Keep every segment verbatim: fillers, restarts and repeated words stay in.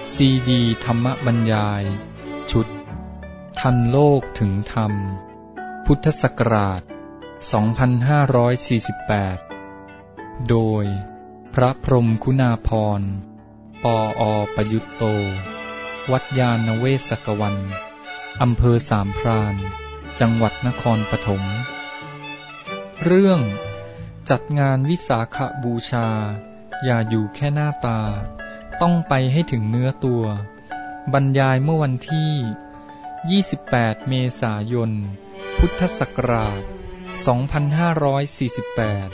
ซีดีธรรมบรรยายชุดทันโลกถึงธรรมพุทธศักราชสองพันห้าร้อยสี่สิบแปดโดยพระพรหมคุณาภรณ์ ปออประยุตโตวัดยาณเวศกวันอำเภอสามพรานจังหวัดนครปฐมเรื่องจัดงานวิสาขบูชาอย่าอยู่แค่หน้าตาต้องไปให้ถึงเนื้อตัวบรรยายเมื่อวันที่ยี่สิบแปดเมษายนพุทธศักราชสองพันห้าร้อยสี่สิบแปด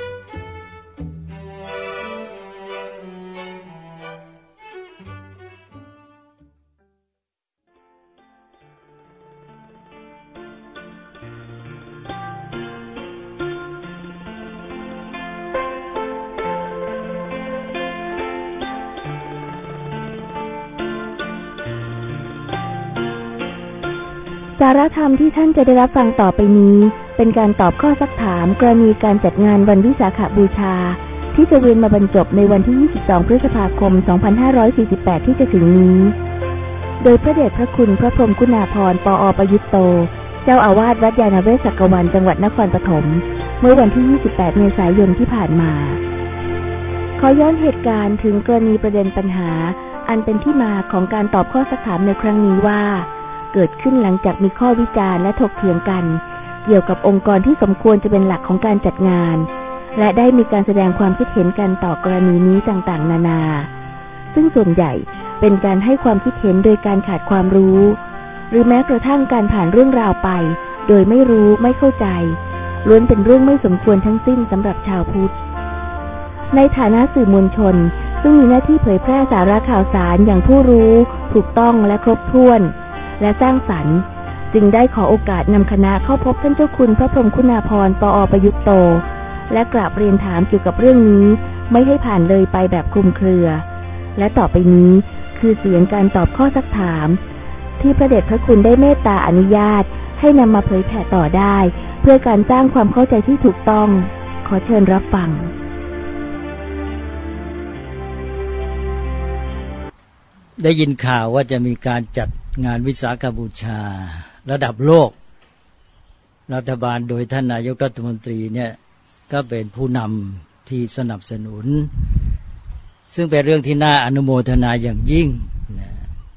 สาระธรรมที่ท่านจะได้รับฟังต่อไปนี้เป็นการตอบข้อซักถามกรณีการจัดงานวันวิสาขบูชาที่จะเวียนมาบรรจบในวันที่ยี่สิบสองพฤษภาคมสองพันห้าร้อยสี่สิบแปดที่จะถึงนี้โดยพระเดชพระคุณพระพรหมคุณาภรณ์ ปออประยุตโตเจ้าอาวาสวัดยาณเวศกวันจังหวัดนครปฐมเมื่อวันที่ยี่สิบแปดเมษายนที่ผ่านมาขอย้อนเหตุการณ์ถึงกรณีประเด็นปัญหาอันเป็นที่มาของการตอบข้อซักถามในครั้งนี้ว่าเกิดขึ้นหลังจากมีข้อวิจารณ์และถกเถียงกันเกี่ยวกับองค์กรที่สมควรจะเป็นหลักของการจัดงานและได้มีการแสดงความคิดเห็นกันต่อกรณีนี้ต่างๆนานาซึ่งส่วนใหญ่เป็นการให้ความคิดเห็นโดยการขาดความรู้หรือแม้กระทั่งการผ่านเรื่องราวไปโดยไม่รู้ไม่เข้าใจล้วนเป็นเรื่องไม่สมควรทั้งสิ้นสำหรับชาวพุทธในฐานะสื่อมวลชนซึ่งมีหน้าที่เผยแพร่สาระข่าวสารอย่างผู้รู้ถูกต้องและครบถ้วนและสร้างสรรค์จึงได้ขอโอกาสนำคณะเข้าพบท่านเจ้าคุณพระพรหมคุณาภรณ์ ปออประยุตโตและกราบเรียนถามเกี่ยวกับเรื่องนี้ไม่ให้ผ่านเลยไปแบบคลุมเครือและต่อไปนี้คือเสียงการตอบข้อซักถามที่พระเดชพระคุณได้เมตตาอนุญาตให้นำมาเผยแผ่ต่อได้เพื่อการสร้างความเข้าใจที่ถูกต้องขอเชิญรับฟังได้ยินข่าวว่าจะมีการจัดงานวิสาขบูชาระดับโลกรัฐบาลโดยท่านนายกรัฐมนตรีเนี่ยก็เป็นผู้นำที่สนับสนุนซึ่งเป็นเรื่องที่น่าอนุโมทนาอย่างยิ่งนะ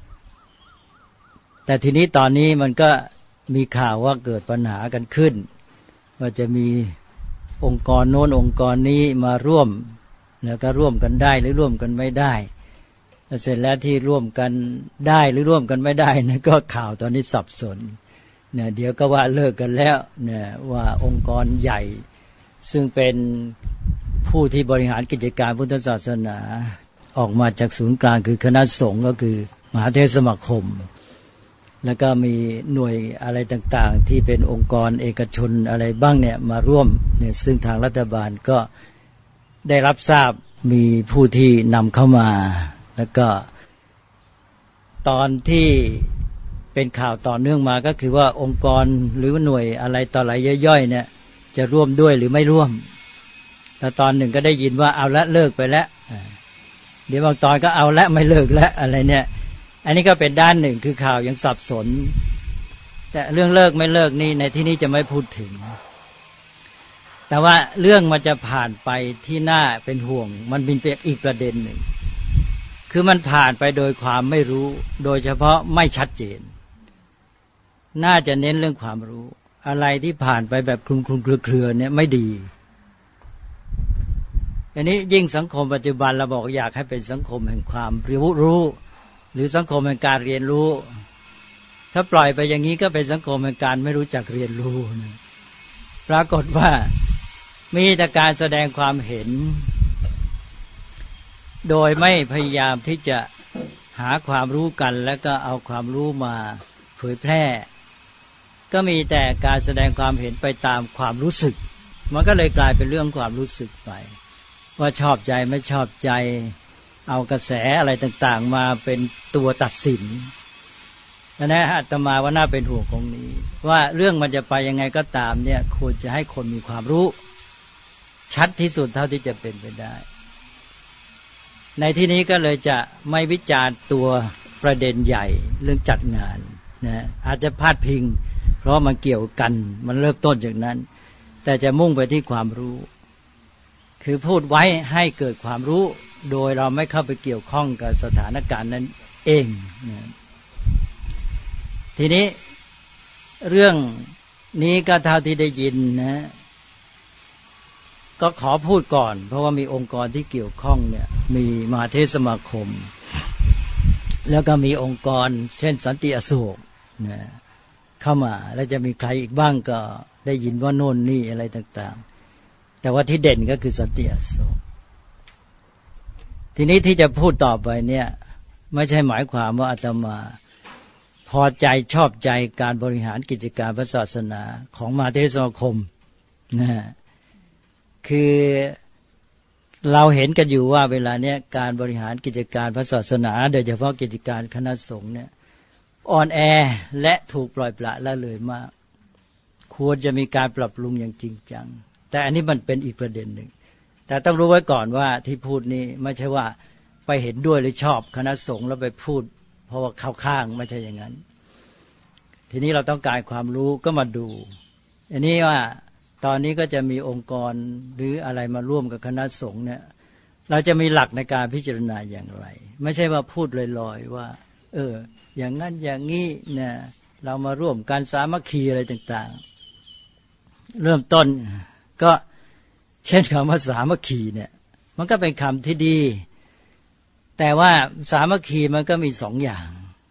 แต่ทีนี้ตอนนี้มันก็มีข่าวว่าเกิดปัญหากันขึ้นว่าจะมีองค์กรโน้นองค์กรนี้มาร่วมแล้วก็ร่วมกันได้หรือร่วมกันไม่ได้เสร็จแล้วที่ร่วมกันได้หรือร่วมกันไม่ได้นะก็ข่าวตอนนี้สับสนเนี่ยเดี๋ยวก็ว่าเลิกกันแล้วเนี่ยว่าองค์กรใหญ่ซึ่งเป็นผู้ที่บริหารกิจการพุทธศาสนาออกมาจากศูนย์กลางคือคณะสงฆ์ก็คือมหาเถรสมาคมแล้วก็มีหน่วยอะไรต่างๆที่เป็นองค์กรเอกชนอะไรบ้างเนี่ยมาร่วมเนี่ยซึ่งทางรัฐบาลก็ได้รับทราบมีผู้ที่นำเข้ามาแล้วก็ตอนที่เป็นข่าวต่อเนื่องมาก็คือว่าองค์กรหรือหน่วยอะไรต่ออะไรย่อยๆเนี่ยจะร่วมด้วยหรือไม่ร่วมแล้วตอนหนึ่งก็ได้ยินว่าเอาละเลิกไปแล้วเดี๋ยวบางตอนก็เอาละไม่เลิกแล้วอะไรเนี่ยอันนี้ก็เป็นด้านหนึ่งคือข่าวยังสับสนแต่เรื่องเลิกไม่เลิกนี่ในที่นี้จะไม่พูดถึงแต่ว่าเรื่องมันจะผ่านไปที่น่าเป็นห่วงมันเป็นอีกประเด็นหนึ่งคือมันผ่านไปโดยความไม่รู้โดยเฉพาะไม่ชัดเจนน่าจะเน้นเรื่องความรู้อะไรที่ผ่านไปแบบคลุมคลุมเครือๆเนี่ยไม่ดีอันนี้ยิ่งสังคมปัจจุบันเราบอกอยากให้เป็นสังคมแห่งความรู้รู้หรือสังคมแห่งการเรียนรู้ถ้าปล่อยไปอย่างนี้ก็เป็นสังคมแห่งการไม่รู้จักเรียนรู้นะปรากฏว่ามีแต่การแสดงความเห็นโดยไม่พยายามที่จะหาความรู้กันแล้วก็เอาความรู้มาเผยแพร่ก็มีแต่การแสดงความเห็นไปตามความรู้สึกมันก็เลยกลายเป็นเรื่องความรู้สึกไปว่าชอบใจไม่ชอบใจเอากระแสอะไรต่างๆมาเป็นตัวตัดสินนะอาตมาว่าน่าเป็นห่วงตรงนี้ว่าเรื่องมันจะไปยังไงก็ตามเนี่ยควรจะให้คนมีความรู้ชัดที่สุดเท่าที่จะเป็นไปได้ ในที่นี้ก็เลยจะไม่วิจารณ์ตัวประเด็นใหญ่เรื่องจัดงานนะอาจจะพาดพิงเพราะมันเกี่ยวกันมันเริ่มต้นจากนั้นแต่จะมุ่งไปที่ความรู้คือพูดไว้ให้เกิดความรู้โดยเราไม่เข้าไปเกี่ยวข้องกับสถานการณ์นั้นเองนะทีนี้เรื่องนี้ก็เท่าที่ได้ยินนะก็ขอพูดก่อนเพราะว่ามีองค์กรที่เกี่ยวข้องเนี่ยมีมหาเทรสมาคมแล้วก็มีองค์กรเช่นสันติอโศกนะเข้ามาแล้วจะมีใครอีกบ้างก็ได้ยินว่าโน่นนี่อะไรต่างๆแต่ว่าที่เด่นก็คือสันติอโศกทีนี้ที่จะพูดต่อไปเนี่ยไม่ใช่หมายความว่าอาตมาพอใจชอบใจการบริหารกิจการพระศาสนาของมหาเทรสมาคมนะคือเราเห็นกันอยู่ว่าเวลาเนี้ยการบริหารกิจการพระศาสนาโดยเฉพาะกิจการคณะสงฆ์เนี่ยอ่อนแอและถูกปล่อยปละละเลยมากควรจะมีการปรับปรุงอย่างจริงจังแต่อันนี้มันเป็นอีกประเด็นหนึ่งแต่ต้องรู้ไว้ก่อนว่าที่พูดนี้ไม่ใช่ว่าไปเห็นด้วยหรือชอบคณะสงฆ์แล้วไปพูดเพราะว่าเข้าข้างไม่ใช่อย่างนั้นทีนี้เราต้องการความรู้ก็มาดูอันนี้ว่าตอนนี้ก็จะมีองค์กรหรืออะไรมาร่วมกับคณะสงฆ์เนี่ยเราจะมีหลักในการพิจารณาอย่างไรไม่ใช่ว่าพูดลอยๆว่าเอออย่างนั้นอย่างนี้เนี่ยเรามาร่วมกันสามัคคีอะไรต่างๆเริ่มต้นก็เช่นคำว่าสามัคคีเนี่ยมันก็เป็นคำที่ดีแต่ว่าสามัคคีมันก็มีสองอย่าง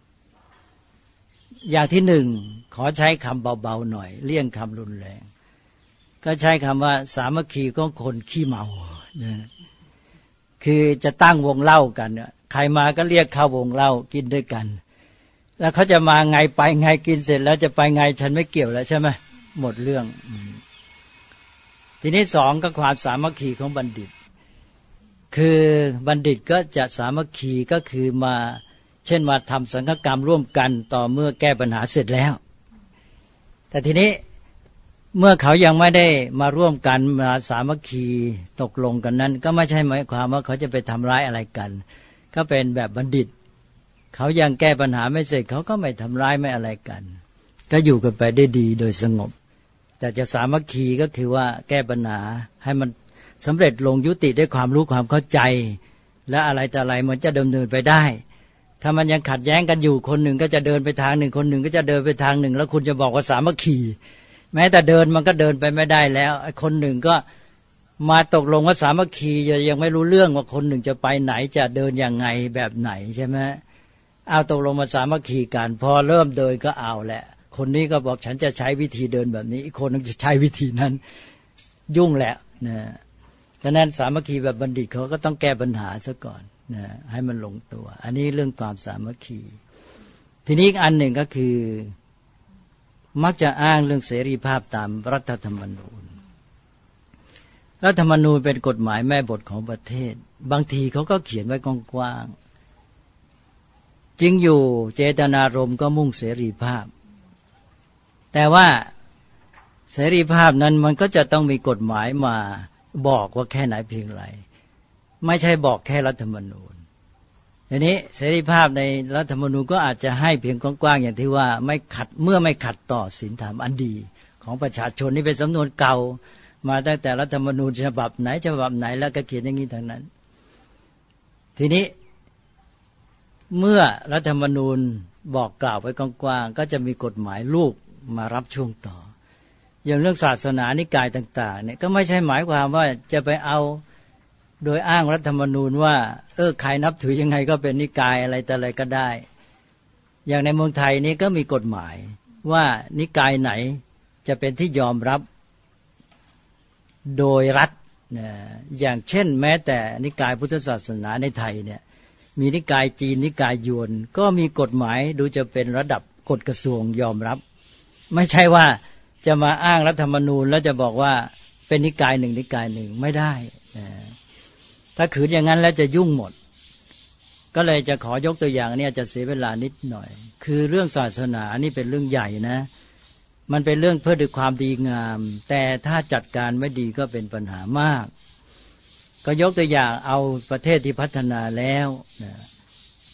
อย่างที่หนึ่งขอใช้คำเบาๆหน่อยเลี่ยงคำรุนแรงก็ใช้คำว่าสามัคคีของคนขี้เมานะคือจะตั้งวงเล่ากันใครมาก็เรียกเข้าวงเล่ากินด้วยกันแล้วเขาจะมาไงไปไงกินเสร็จแล้วจะไปไงฉันไม่เกี่ยวแล้วใช่ไหมหมดเรื่องทีนี้สองก็ความสามัคคีของบัณฑิตคือบัณฑิตก็จะสามัคคีก็คือมาเช่นมาทำสังฆกรรมร่วมกันต่อเมื่อแก้ปัญหาเสร็จแล้วแต่ทีนี้เมื่อเขายังไม่ได้มาร่วมกันมาสามัคคีตกลงกันนั้นก็ไม่ใช่หมายความว่าเขาจะไปทำร้ายอะไรกันก็เป็นแบบบัณฑิตเขายังแก้ปัญหาไม่เสร็จเขาก็ไม่ทำร้ายไม่อะไรกันก็อยู่กันไปได้ดีโดยสงบแต่จะสามัคคีก็คือว่าแก้ปัญหาให้มันสำเร็จลงยุติด้วยความรู้ความเข้าใจและอะไรแต่อะไรมันจะดำเนินไปได้ถ้ามันยังขัดแย้งกันอยู่คนหนึ่งก็จะเดินไปทางหนึ่งคนหนึ่งก็จะเดินไปทางหนึ่งแล้วคุณจะบอกว่าสามัคคีแม้แต่เดินมันก็เดินไปไม่ได้แล้วไอ้คนหนึ่งก็มาตกลงว่าสามัคคียังไม่รู้เรื่องว่าคนหนึ่งจะไปไหนจะเดินยังไงแบบไหนใช่ไหมเอาตกลงมาสามัคคีกันพอเริ่มเดินก็เอาแหละคนนี้ก็บอกฉันจะใช้วิธีเดินแบบนี้อีกคนนึงจะใช้วิธีนั้นยุ่งแหละนะฉะนั้นสามัคคีแบบบัณฑิตเขาก็ต้องแก้ปัญหาซะก่อนนะให้มันลงตัวอันนี้เรื่องความสามัคคีทีนี้อีกอันหนึ่งก็คือมักจะอ้างเรื่องเสรีภาพตามรัฐธรรมนูญรัฐธรรมนูญเป็นกฎหมายแม่บทของประเทศบางทีเขาก็เขียนไว้กว้างๆจริงอยู่เจตนารมณ์ก็มุ่งเสรีภาพแต่ว่าเสรีภาพนั้นมันก็จะต้องมีกฎหมายมาบอกว่าแค่ไหนเพียงไรไม่ใช่บอกแค่รัฐธรรมนูญทีนี้เสรีภาพในรัฐธรรมนูญก็อาจจะให้เพียงกว้างๆอย่างที่ว่าไม่ขัดเมื่อไม่ขัดต่อศีลธรรมอันดีของประชาชนนี่เป็นสำนวนเก่ามาตั้งแต่รัฐธรรมนูญฉบับไหนฉบับไหนแล้วก็เขียนอย่างนี้ทั้งนั้นทีนี้เมื่อรัฐธรรมนูญบอกกล่าวไว้กว้างๆก็จะมีกฎหมายลูกมารับช่วงต่ออย่างเรื่องศาสนานิกายต่างๆเนี่ยก็ไม่ใช่หมายความว่าจะไปเอาโดยอ้างรัฐธรรมนูญว่าเออใครนับถือยังไงก็เป็นนิกายอะไรแต่อะไรก็ได้อย่างในเมืองไทยนี้ก็มีกฎหมายว่านิกายไหนจะเป็นที่ยอมรับโดยรัฐนะอย่างเช่นแม้แต่นิกายพุทธศาสนาในไทยเนี่ยมีนิกายจีนนิกายยวนก็มีกฎหมายดูจะเป็นระดับกฎกระทรวงยอมรับไม่ใช่ว่าจะมาอ้างรัฐธรรมนูญแล้วจะบอกว่าเป็นนิกายหนึ่งนิกายหนึ่งไม่ได้นะถ้าขืนอย่างนั้นแล้วจะยุ่งหมดก็เลยจะขอยกตัวอย่างเนี่ยจะเสียเวลานิดหน่อยคือเรื่องศาสนานี่เป็นเรื่องใหญ่นะมันเป็นเรื่องเพื่อด้วยความดีงามแต่ถ้าจัดการไม่ดีก็เป็นปัญหามากก็ยกตัวอย่างเอาประเทศที่พัฒนาแล้วนะ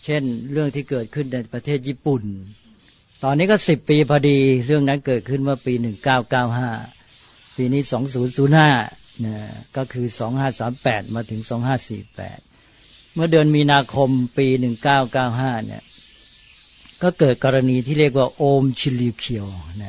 เช่นเรื่องที่เกิดขึ้นในประเทศญี่ปุ่นตอนนี้ก็สิบปีพอดีเรื่องนั้นเกิดขึ้นเมื่อปีหนึ่งเก้าเก้าห้าปีนี้สองพันห้านะก็คือสองพันห้าร้อยสามสิบแปดมาถึงสองพันห้าร้อยสี่สิบแปดเมื่อเดือนมีนาคมปีหนึ่งเก้าเก้าห้าเนี่ยก็เกิดกรณีที่เรียกว่าโอมชิลิเคียวนะ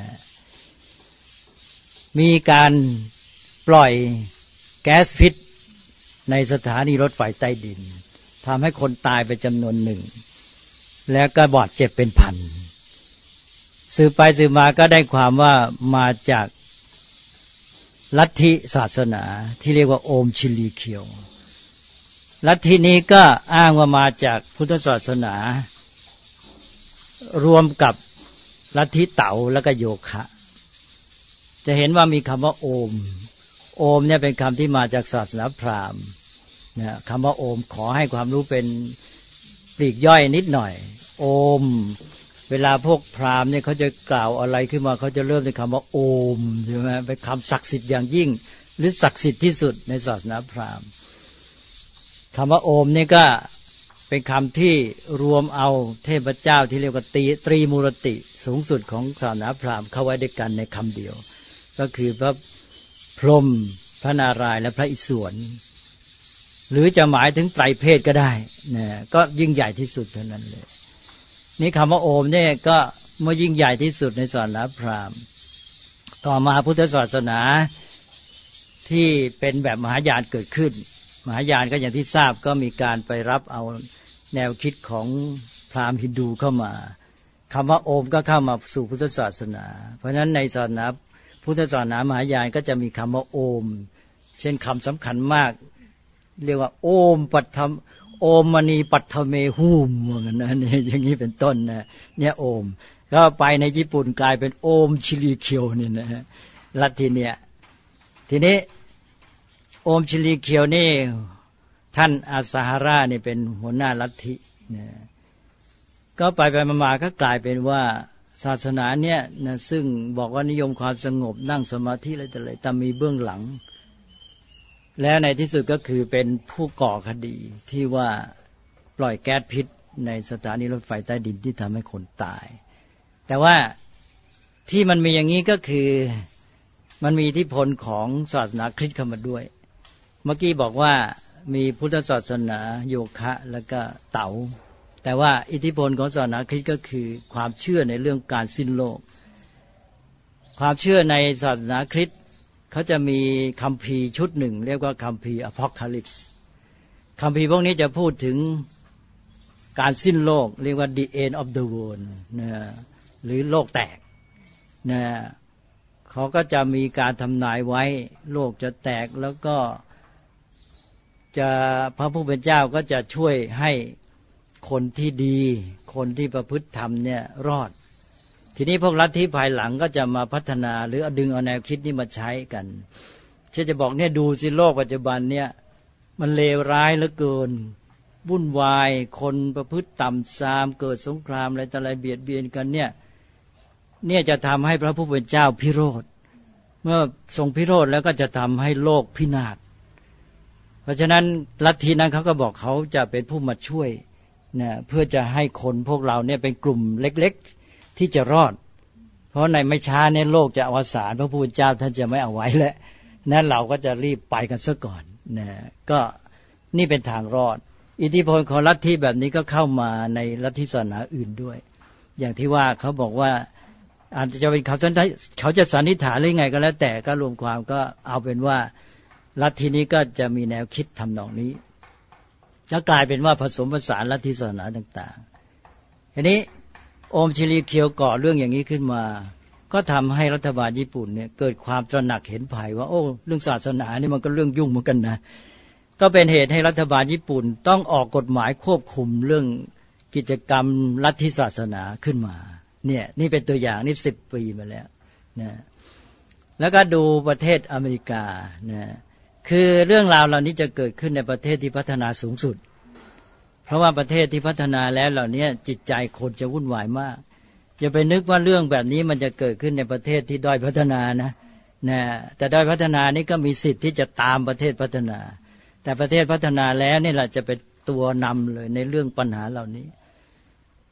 มีการปล่อยแก๊สพิษในสถานีรถไฟใต้ดินทำให้คนตายไปจำนวนหนึ่งแล้วก็บาดเจ็บเป็นพันสืบไปสืบมาก็ได้ความว่ามาจากลัทธิศาสนาที่เรียกว่าโอมชิลิเคียวลัทธินี้ก็อ้างว่ามาจากพุทธศาสนารวมกับลัทธิเต๋าแล้วก็โยคะจะเห็นว่ามีคำว่าโอมโอมเนี่ยเป็นคำที่มาจากศาสนาพราหมณ์นะคำว่าโอมขอให้ความรู้เป็นปลีกย่อยนิดหน่อยโอมเวลาพวกพราหมณ์เนี่ยเขาจะกล่าวอะไรขึ้นมาเขาจะเริ่มด้วยคำว่าโอมใช่ไหมเป็นคำศักดิ์สิทธิ์อย่างยิ่งหรือศักดิ์สิทธิ์ที่สุดในศาสนาพราหมณ์คำว่าโอมนี่ก็เป็นคำที่รวมเอาเทพเจ้าที่เรียกว่าตรีตรีมูรติสูงสุดของศาสนาพราหมณ์เข้าไว้ด้วยกันในคำเดียวก็คือพระพรหมพระนารายณ์และพระอิศวรหรือจะหมายถึงไตรเพศก็ได้นะก็ยิ่งใหญ่ที่สุดเท่านั้นเลยนี่คำว่าโอมเนี่ยก็เมื่อยิ่งใหญ่ที่สุดในศาสนาพราหมณ์ต่อมาพุทธศาสนาที่เป็นแบบมหายานเกิดขึ้นมหายานก็อย่างที่ทราบก็มีการไปรับเอาแนวคิดของพราหมณ์ฮินดูเข้ามาคำว่าโอมก็เข้ามาสู่พุทธศาสนาเพราะฉะนั้นในศาสนาพุทธศาสนามหายานก็จะมีคำว่าโอมเช่นคำสำคัญมากเรียกว่าโอมปัตถมโอมมณีปัตถเมหุมเหมือนกันนะนี่อย่างนี้เป็นต้นนะเนี่ยโอมก็ไปในญี่ปุ่นกลายเป็นโอมชิลิเคียวนี่นะลัทธิเนี่ยทีนี้โอมชิลิเคียวนี่ท่านอาสาหรานี่เป็นหัวหน้าลัทธินะก็ไปไปมาๆก็กลายเป็นว่าศาสนาเนี่ยนะซึ่งบอกว่านิยมความสงบนั่งสมาธิอะไรแต่อะไรแต่มีเบื้องหลังแล้วในที่สุดก็คือเป็นผู้ก่อคดีที่ว่าปล่อยแก๊สพิษในสถานีรถไฟใต้ดินที่ทำให้คนตายแต่ว่าที่มันมีอย่างนี้ก็คือมันมีอิทธิพลของศาสนาคริสต์เข้ามาด้วยเมื่อกี้บอกว่ามีพุทธศาสนาโยคะแล้วก็เต๋าแต่ว่าอิทธิพลของศาสนาคริสต์ก็คือความเชื่อในเรื่องการสิ้นโลกความเชื่อในศาสนาคริสต์เขาจะมีคัมภีร์ชุดหนึ่งเรียกว่าคัมภีร์ Apocalypse คัมภีร์พวกนี้จะพูดถึงการสิ้นโลกเรียกว่า the end of the world นะหรือโลกแตกนะเขาก็จะมีการทำนายไว้โลกจะแตกแล้วก็จะพระผู้เป็นเจ้าก็จะช่วยให้คนที่ดีคนที่ประพฤติธรรมเนี่ยรอดทีนี้พวกลัทธิภายหลังก็จะมาพัฒนาหรือดึงเอาแนวคิดนี้มาใช้กันเช่นจะบอกเนี่ยดูสิโลกปัจจุบันเนี่ยมันเลวร้ายเหลือเกินวุ่นวายคนประพฤติต่ำทรามเกิดสงครามอะไรต่ออะไรเบียดเบียนกันเนี่ยเนี่ยจะทำให้พระผู้เป็นเจ้าพิโรธเมื่อทรงพิโรธแล้วก็จะทำให้โลกพินาศเพราะฉะนั้นลัทธินั้นเขาก็บอกเขาจะเป็นผู้มาช่วยนะเพื่อจะให้คนพวกเราเนี่ยเป็นกลุ่มเล็กๆที่จะรอดเพราะในไม่ช้าเนี่ยโลกจะอวสานพระผู้เป็นเจ้าท่านจะไม่เอาไว้แล้วนั้นเราก็จะรีบไปกันซะก่อนนะก็นี่เป็นทางรอดอิทธิพลของลัทธิแบบนี้ก็เข้ามาในลัทธิศาสนาอื่นด้วยอย่างที่ว่าเขาบอกว่าอาจจะเป็นเขาเขาจะสันนิษฐานหรือไงก็แล้วแต่ก็รวมความก็เอาเป็นว่าลัทธินี้ก็จะมีแนวคิดทำนองนี้จะกลายเป็นว่าผสมผสานลัทธิศาสนาต่างๆทีนี้โอมชิลิเคียวก่อเรื่องอย่างนี้ขึ้นมาก็ทำให้รัฐบาลญี่ปุ่นเนี่ยเกิดความตระหนักเห็นภัยว่าโอ้เรื่องศาสนานี่มันก็เรื่องยุ่งเหมือนกันนะก็เป็นเหตุให้รัฐบาลญี่ปุ่นต้องออกกฎหมายควบคุมเรื่องกิจกรรมลัทธิศาสนาขึ้นมาเนี่ยนี่เป็นตัวอย่างนี่สิบปีมาแล้วนะแล้วก็ดูประเทศอเมริกานะคือเรื่องราวเหล่านี้จะเกิดขึ้นในประเทศที่พัฒนาสูงสุดเพราะว่าประเทศที่พัฒนาแล้วเหล่านี้จิตใจคนจะวุ่นวายมากอย่าไปนึกว่าเรื่องแบบนี้มันจะเกิดขึ้นในประเทศที่ด้อยพัฒนานะนะแต่ด้อยพัฒนานี้ก็มีสิทธิ์ที่จะตามประเทศพัฒนาแต่ประเทศพัฒนาแล้วนี่แหละจะเป็นตัวนำเลยในเรื่องปัญหาเหล่านี้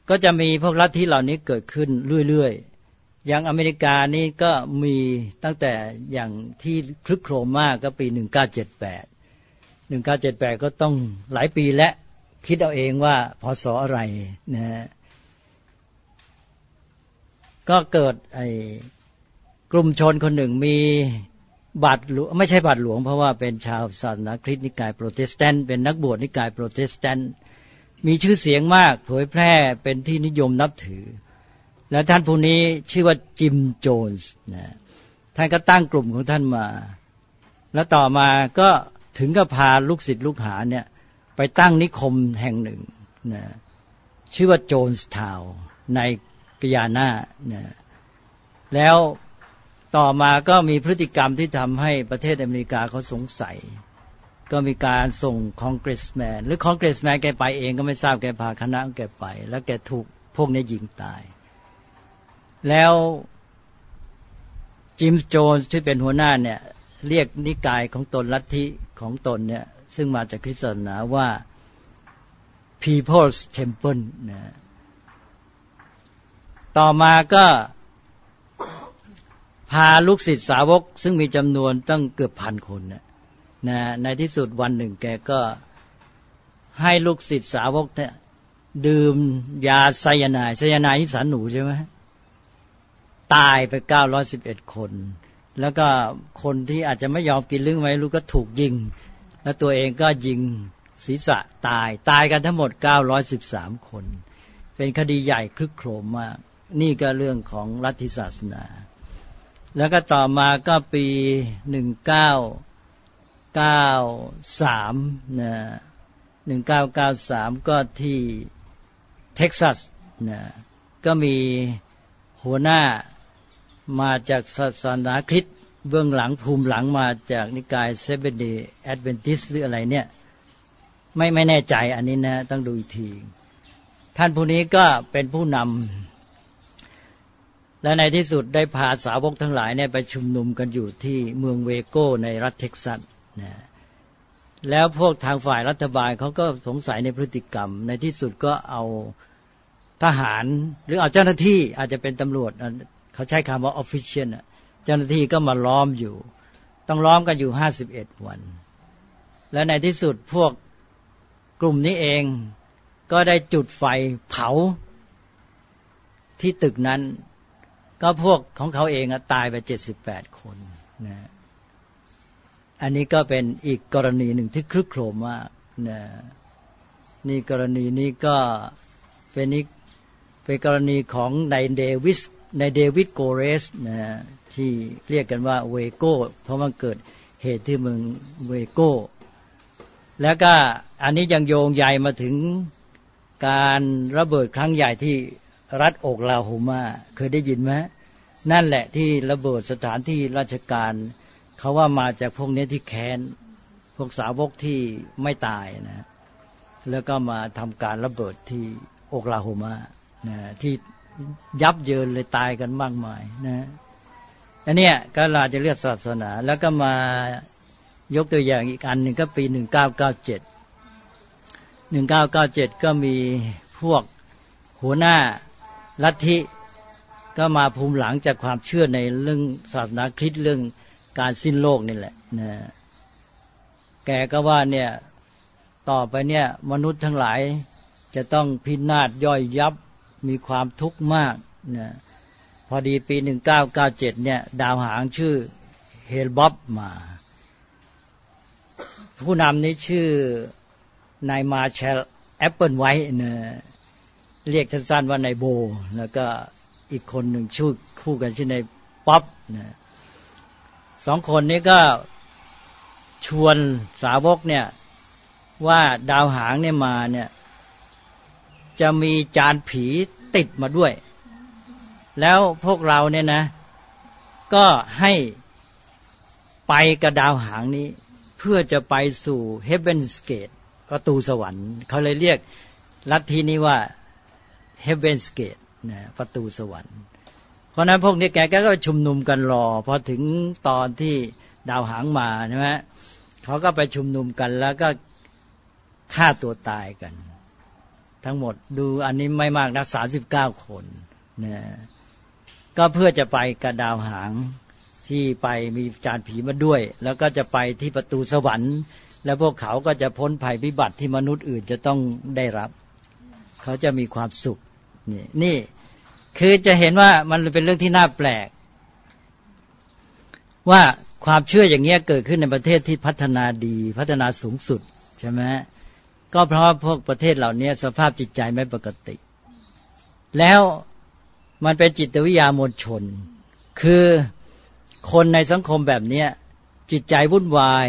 ก็จะมีพวกลัทธิเหล่านี้เกิดขึ้นเรื่อยๆอย่างอเมริกานี่ก็มีตั้งแต่อย่างที่คลึกโครมมากก็ปีหนึ่งเก้าเจ็ดแปด หนึ่งเก้าเจ็ดแปดก็ต้องหลายปีและคิดเอาเองว่าพศอะไรนะฮะก็เกิดไอ้กลุ่มชนคนหนึ่งมีบาทหลวงไม่ใช่บาทหลวงเพราะว่าเป็นชาวศาสนาคริสต์นิกายโปรเตสแตนต์เป็นนักบวชนิกายโปรเตสแตนต์มีชื่อเสียงมากเผยแพร่เป็นที่นิยมนับถือและท่านผู้นี้ชื่อว่าจิมโจนส์นะท่านก็ตั้งกลุ่มของท่านมาแล้วต่อมาก็ถึงกับพาลูกศิษย์ลูกหาเนี่ยไปตั้งนิคมแห่งหนึ่งนะชื่อว่าโจนส์ทาวน์ในกยานานะแล้วต่อมาก็มีพฤติกรรมที่ทำให้ประเทศอเมริกาเขาสงสัยก็มีการส่งคองเกรสแมนหรือคองเกรสแมนแกไปเองก็ไม่ทราบแกพาคณะแกไปแล้วแกถูกพวกนี้ยิงตายแล้วจิมส์โจนส์ที่เป็นหัวหน้าเนี่ยเรียกนิกายของตนลัทธิของตนเนี่ยซึ่งมาจากคริสตศาสนาว่า People's Temple นะต่อมาก็พาลูกศิษย์สาวกซึ่งมีจำนวนตั้งเกือบพันคนนะนะในที่สุดวันหนึ่งแกก็ให้ลูกศิษย์สาวกเนี่ยดื่มยาไซยาไนด์ไซยาไนด์นี่สารหนูใช่ไหมตายไปเก้าร้อยสิบเอ็ดคนแล้วก็คนที่อาจจะไม่ยอมกินเรื่องไว้รู้ก็ถูกยิงแล้วตัวเองก็ยิงศีรษะตายตายกันทั้งหมดเก้าร้อยสิบสามคนเป็นคดีใหญ่คลึกโครมมากนี่ก็เรื่องของลัทธิศาสนาแล้วก็ต่อมาก็ปีหนึ่งเก้าเก้าสามนะหนึ่งเก้าเก้าสามก็ที่เท็กซัสนะก็มีหัวหน้ามาจากศาสนาคริสต์เบื้องหลังภูมิหลังมาจากนิกายเซเวนเดย์แอดเวนทิสต์หรืออะไรเนี่ยไม่ไม่แน่ใจอันนี้นะต้องดูอีกทีท่านผู้นี้ก็เป็นผู้นำและในที่สุดได้พาสาวกทั้งหลายเนี่ยไปชุมนุมกันอยู่ที่เมืองเวโก้ในรัฐเท็กซัสนะแล้วพวกทางฝ่ายรัฐบาลเขาก็สงสัยในพฤติกรรมในที่สุดก็เอาทหารหรือเอาเจ้าหน้าที่อาจจะเป็นตำรวจเขาใช้คำว่า official เจ้าหน้าที่ก็มาล้อมอยู่ต้องล้อมกันอยู่ห้าสิบเอ็ดวันและในที่สุดพวกกลุ่มนี้เองก็ได้จุดไฟเผาที่ตึกนั้นก็พวกของเขาเองตายไปเจ็ดสิบแปดคนนะอันนี้ก็เป็นอีกกรณีหนึ่งที่คลึกโครมมากนะนี่กรณีนี้ก็เป็นอีกเป็นกรณีของนายเดวิสนายเดวิดโกเรสนะที่เรียกกันว่าเวโก้เพราะมันเกิดเหตุที่เมืองเวโก้แล้วก็อันนี้ยังโยงใยมาถึงการระเบิดครั้งใหญ่ที่รัฐโอกลาโฮมาเคยได้ยินไหมนั่นแหละที่ระเบิดสถานที่ราชการเขาว่ามาจากพวกนี้ที่แค้นพวกสาวกที่ไม่ตายนะแล้วก็มาทำการระเบิดที่โอกลาโฮมานะที่ยับเยินเลยตายกันมากมายนะอันเนี้ยก็ลาจะเรียกศาสนาแล้วก็มายกตัวอย่างอีกอันหนึ่งก็ปีหนึ่งเก้าเก้าเจ็ด หนึ่งเก้าเก้าเจ็ดก็มีพวกหัวหน้าลัทธิก็มาภูมิหลังจากความเชื่อในเรื่องศาสนาคริสต์เรื่องการสิ้นโลกนี่แหละนะแกก็ว่าเนี่ยต่อไปเนี่ยมนุษย์ทั้งหลายจะต้องพินาศย่อยยับมีความทุกข์มากนะพอดีปีหนึ่งเก้าเก้าเจ็ดเนี่ยดาวหางชื่อเฮลบ็อบมาผู้นำนี้ชื่อนายมาแชลแอปเปิลไวท์นะเรียกสั้นๆว่านายโบแล้วก็อีกคนหนึ่งชื่อคู่กันชื่อนายป๊อปนะสองคนนี้ก็ชวนสาวกเนี่ยว่าดาวหางเนี่ยมาเนี่ยจะมีจานผีติดมาด้วยแล้วพวกเราเนี่ยนะก็ให้ไปกับดาวหางนี้เพื่อจะไปสู่ Heaven's Gate ประตูสวรรค์เขาเลยเรียกลัทธินี้ว่า Heaven's Gate นะประตูสวรรค์เพราะนั้นพวกนี้แกก็ชุมนุมกันรอพอถึงตอนที่ดาวหางมาใช่ไหมเขาก็ไปชุมนุมกันแล้วก็ฆ่าตัวตายกันทั้งหมดดูอันนี้ไม่มากนักสามสิบเก้าคนนะก็เพื่อจะไปกระดาวหางที่ไปมีจานผีมาด้วยแล้วก็จะไปที่ประตูสวรรค์แล้วพวกเขาก็จะพ้นภัยพิบัติที่มนุษย์อื่นจะต้องได้รับเขาจะมีความสุขนี่นี่คือจะเห็นว่ามันเป็นเรื่องที่น่าแปลกว่าความเชื่ออย่างเงี้ยเกิดขึ้นในประเทศที่พัฒนาดีพัฒนาสูงสุดใช่ไหมก็เพราะพวกประเทศเหล่านี้สภาพจิตใจไม่ปกติแล้วมันเป็นจิตวิทยามวลชนคือคนในสังคมแบบนี้จิตใจวุ่นวาย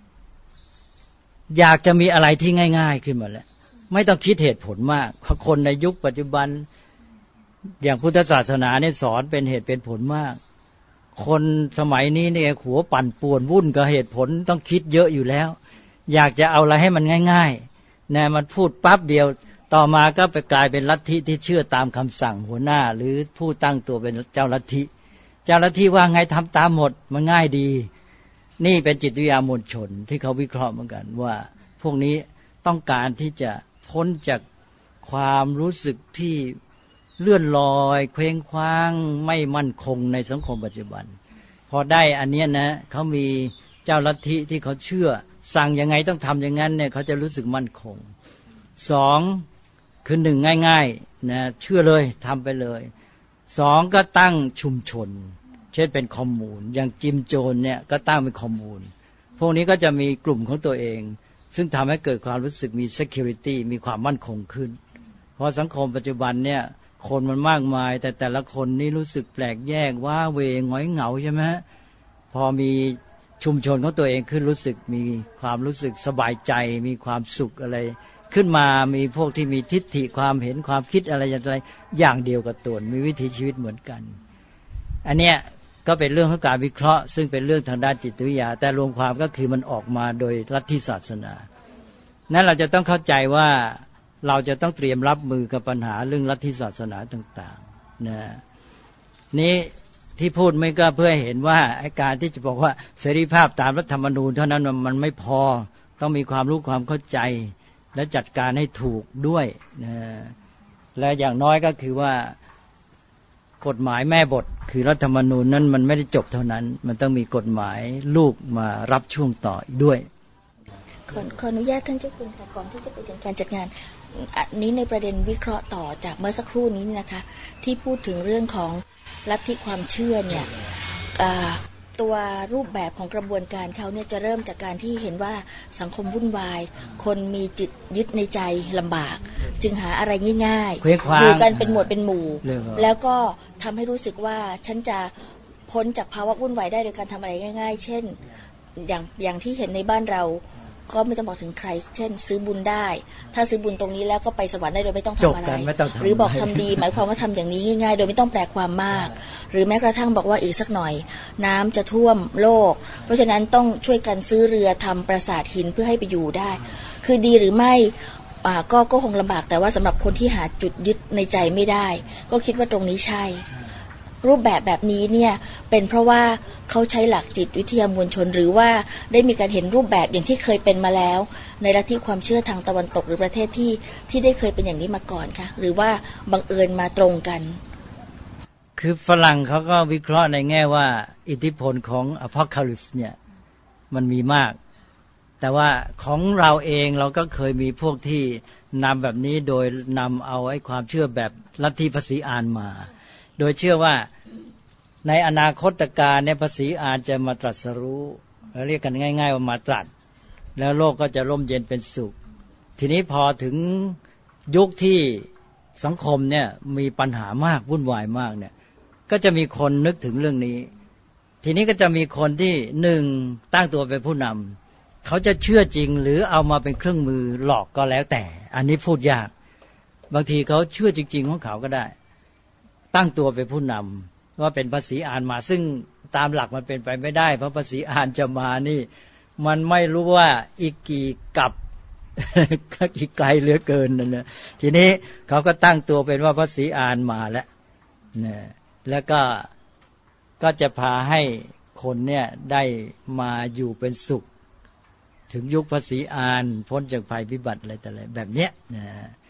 อยากจะมีอะไรที่ง่ายๆขึ้นมาแล้วไม่ต้องคิดเหตุผลมากเพราะคนในยุคปัจจุบันอย่างพุทธศาสนาเนี่ยสอนเป็นเหตุเป็นผลมากคนสมัยนี้เนี่ยหัวปั่นป่วนวุ่นกับเหตุผลต้องคิดเยอะอยู่แล้วอยากจะเอาอะไรให้มันง่ายๆนะมันพูดปั๊บเดียวต่อมาก็ไปกลายเป็นลัทธิที่เชื่อตามคำสั่งหัวหน้าหรือผู้ตั้งตัวเป็นเจ้าลัทธิเจ้าลัทธิว่าไงทำตามหมดมันง่ายดีนี่เป็นจิตวิทยามวลชนที่เขาวิเคราะห์เหมือนกันว่าพวกนี้ต้องการที่จะพ้นจากความรู้สึกที่เลื่อนลอยเคว้งคว้างไม่มั่นคงในสังคมปัจจุบันพอได้อันนี้นะเขามีเจ้าลัทธิที่เขาเชื่อสั่งยังไงต้องทำอย่างนั้นเนี่ยเขาจะรู้สึกมั่นคงสองคือหนึ่งง่ายๆนะเชื่อเลยทำไปเลยสองก็ตั้งชุมชนเช่นเป็นคอมมูนอย่างจิมโจนเนี่ยก็ตั้งเป็นคอมมูนพวกนี้ก็จะมีกลุ่มของตัวเองซึ่งทำให้เกิดความรู้สึกมี security มีความมั่นคงขึ้นเพราะสังคมปัจจุบันเนี่ยคนมันมากมายแต่แต่ละคนนี่รู้สึกแปลกแยกว้าเหวหงอยเหงาใช่ไหมพอมีชุมชนของตัวเองขึ้นรู้สึกมีความรู้สึกสบายใจมีความสุขอะไรขึ้นมามีพวกที่มีทิฏฐิความเห็นความคิดอะไรอย่างไรอย่างเดียวกับตนมีวิถีชีวิตเหมือนกันอันเนี้ยก็เป็นเรื่องของการวิเคราะห์ซึ่งเป็นเรื่องทางด้านจิตวิทยาแต่รวมความก็คือมันออกมาโดยลัทธิศาสนานั้นเราจะต้องเข้าใจว่าเราจะต้องเตรียมรับมือกับปัญหาเรื่องลัทธิศาสนาต่างๆนะนี้ที่พูดไม่ก็เพื่อให้เห็นว่าไอ้การที่จะบอกว่าเสรีภาพตามรัฐธรรมนูญเท่านั้นมันไม่พอต้องมีความรู้ความเข้าใจและจัดการให้ถูกด้วยนะและอย่างน้อยก็คือว่ากฎหมายแม่บทคือรัฐธรรมนูญนั้นมันไม่ได้จบเท่านั้นมันต้องมีกฎหมายลูกมารับช่วงต่ออีกด้วยขอขออนุญาตท่านเจ้าคุณค่ะก่อนที่จะไปถึงการจัดงานอันนี้ในประเด็นวิเคราะห์ต่อจากเมื่อสักครู่นี้นะคะที่พูดถึงเรื่องของลัทธิความเชื่อเนี่ยตัวรูปแบบของกระบวนการเขาเนี่ยจะเริ่มจากการที่เห็นว่าสังคมวุ่นวายคนมีจิตยึดในใจลำบากจึงหาอะไรง่ายๆอยู่กันเป็นหมวดเป็นหมู่แล้วก็ทำให้รู้สึกว่าฉันจะพ้นจากภาวะวุ่นวายได้โดยการทำอะไรง่ายๆเช่นอย่างอย่างที่เห็นในบ้านเราก็ไม่ต้องบอกถึงใครเช่นซื้อบุญได้ถ้าซื้อบุญตรงนี้แล้วก็ไปสวรรค์ได้โดยไม่ต้องทำอะไรหรือบอกทำดีหมายความว่าทำอย่างนี้ง่ายๆโดยไม่ต้องแปลความมากหรือแม้กระทั่งบอกว่าอีกสักหน่อยน้ำจะท่วมโลกเพราะฉะนั้นต้องช่วยกันซื้อเรือทำปราสาทหินเพื่อให้ไปอยู่ได้คือดีหรือไม่ก็ก็คงลำบากแต่ว่าสำหรับคนที่หาจุดยึดในใจไม่ได้ก็คิดว่าตรงนี้ใช่รูปแบบแบบนี้เนี่ยเป็นเพราะว่าเขาใช้หลักจิตวิทยามวลชนหรือว่าได้มีการเห็นรูปแบบอย่างที่เคยเป็นมาแล้วในลัทธิความเชื่อทางตะวันตกหรือประเทศที่ที่ได้เคยเป็นอย่างนี้มาก่อนคะหรือว่าบังเอิญมาตรงกันคือฝรั่งเขาก็วิเคราะห์ในแง่ว่าอิทธิพลของ Apocalypse เนี่ยมันมีมากแต่ว่าของเราเองเราก็เคยมีพวกที่นำแบบนี้โดยนำเอาไอ้ความเชื่อแบบลัทธิภาษีอานมาโดยเชื่อว่าในอนาคตการเนี่ยภาษีอานจะมาตรัสรู้เราเรียกกันง่ายๆว่ามาตรัสแล้วโลกก็จะร่มเย็นเป็นสุขทีนี้พอถึงยุคที่สังคมเนี่ยมีปัญหามากวุ่นวายมากเนี่ยก็จะมีคนนึกถึงเรื่องนี้ทีนี้ก็จะมีคนที่หนึ่งตั้งตัวเป็นผู้นำเขาจะเชื่อจริงหรือเอามาเป็นเครื่องมือหลอกก็แล้วแต่อันนี้พูดยากบางทีเขาเชื่อจริงๆของเขาก็ได้ตั้งตัวเป็นผู้นำว่าเป็นภาษีอานมาซึ่งตามหลักมันเป็นไปไม่ได้เพราะภาษีอานจะมานี่มันไม่รู้ว่าอีกกี่กับกี่ไกลเหลือเกินนั่นแหละทีนี้เขาก็ตั้งตัวเป็นว่าภาษีอานมาแล้วนะแล้วก็ก็จะพาให้คนเนี่ยได้มาอยู่เป็นสุขถึงยุคภาษีอานพ้นจากภัยพิบัติอะไรแต่อะไรแบบเนี้ยนะ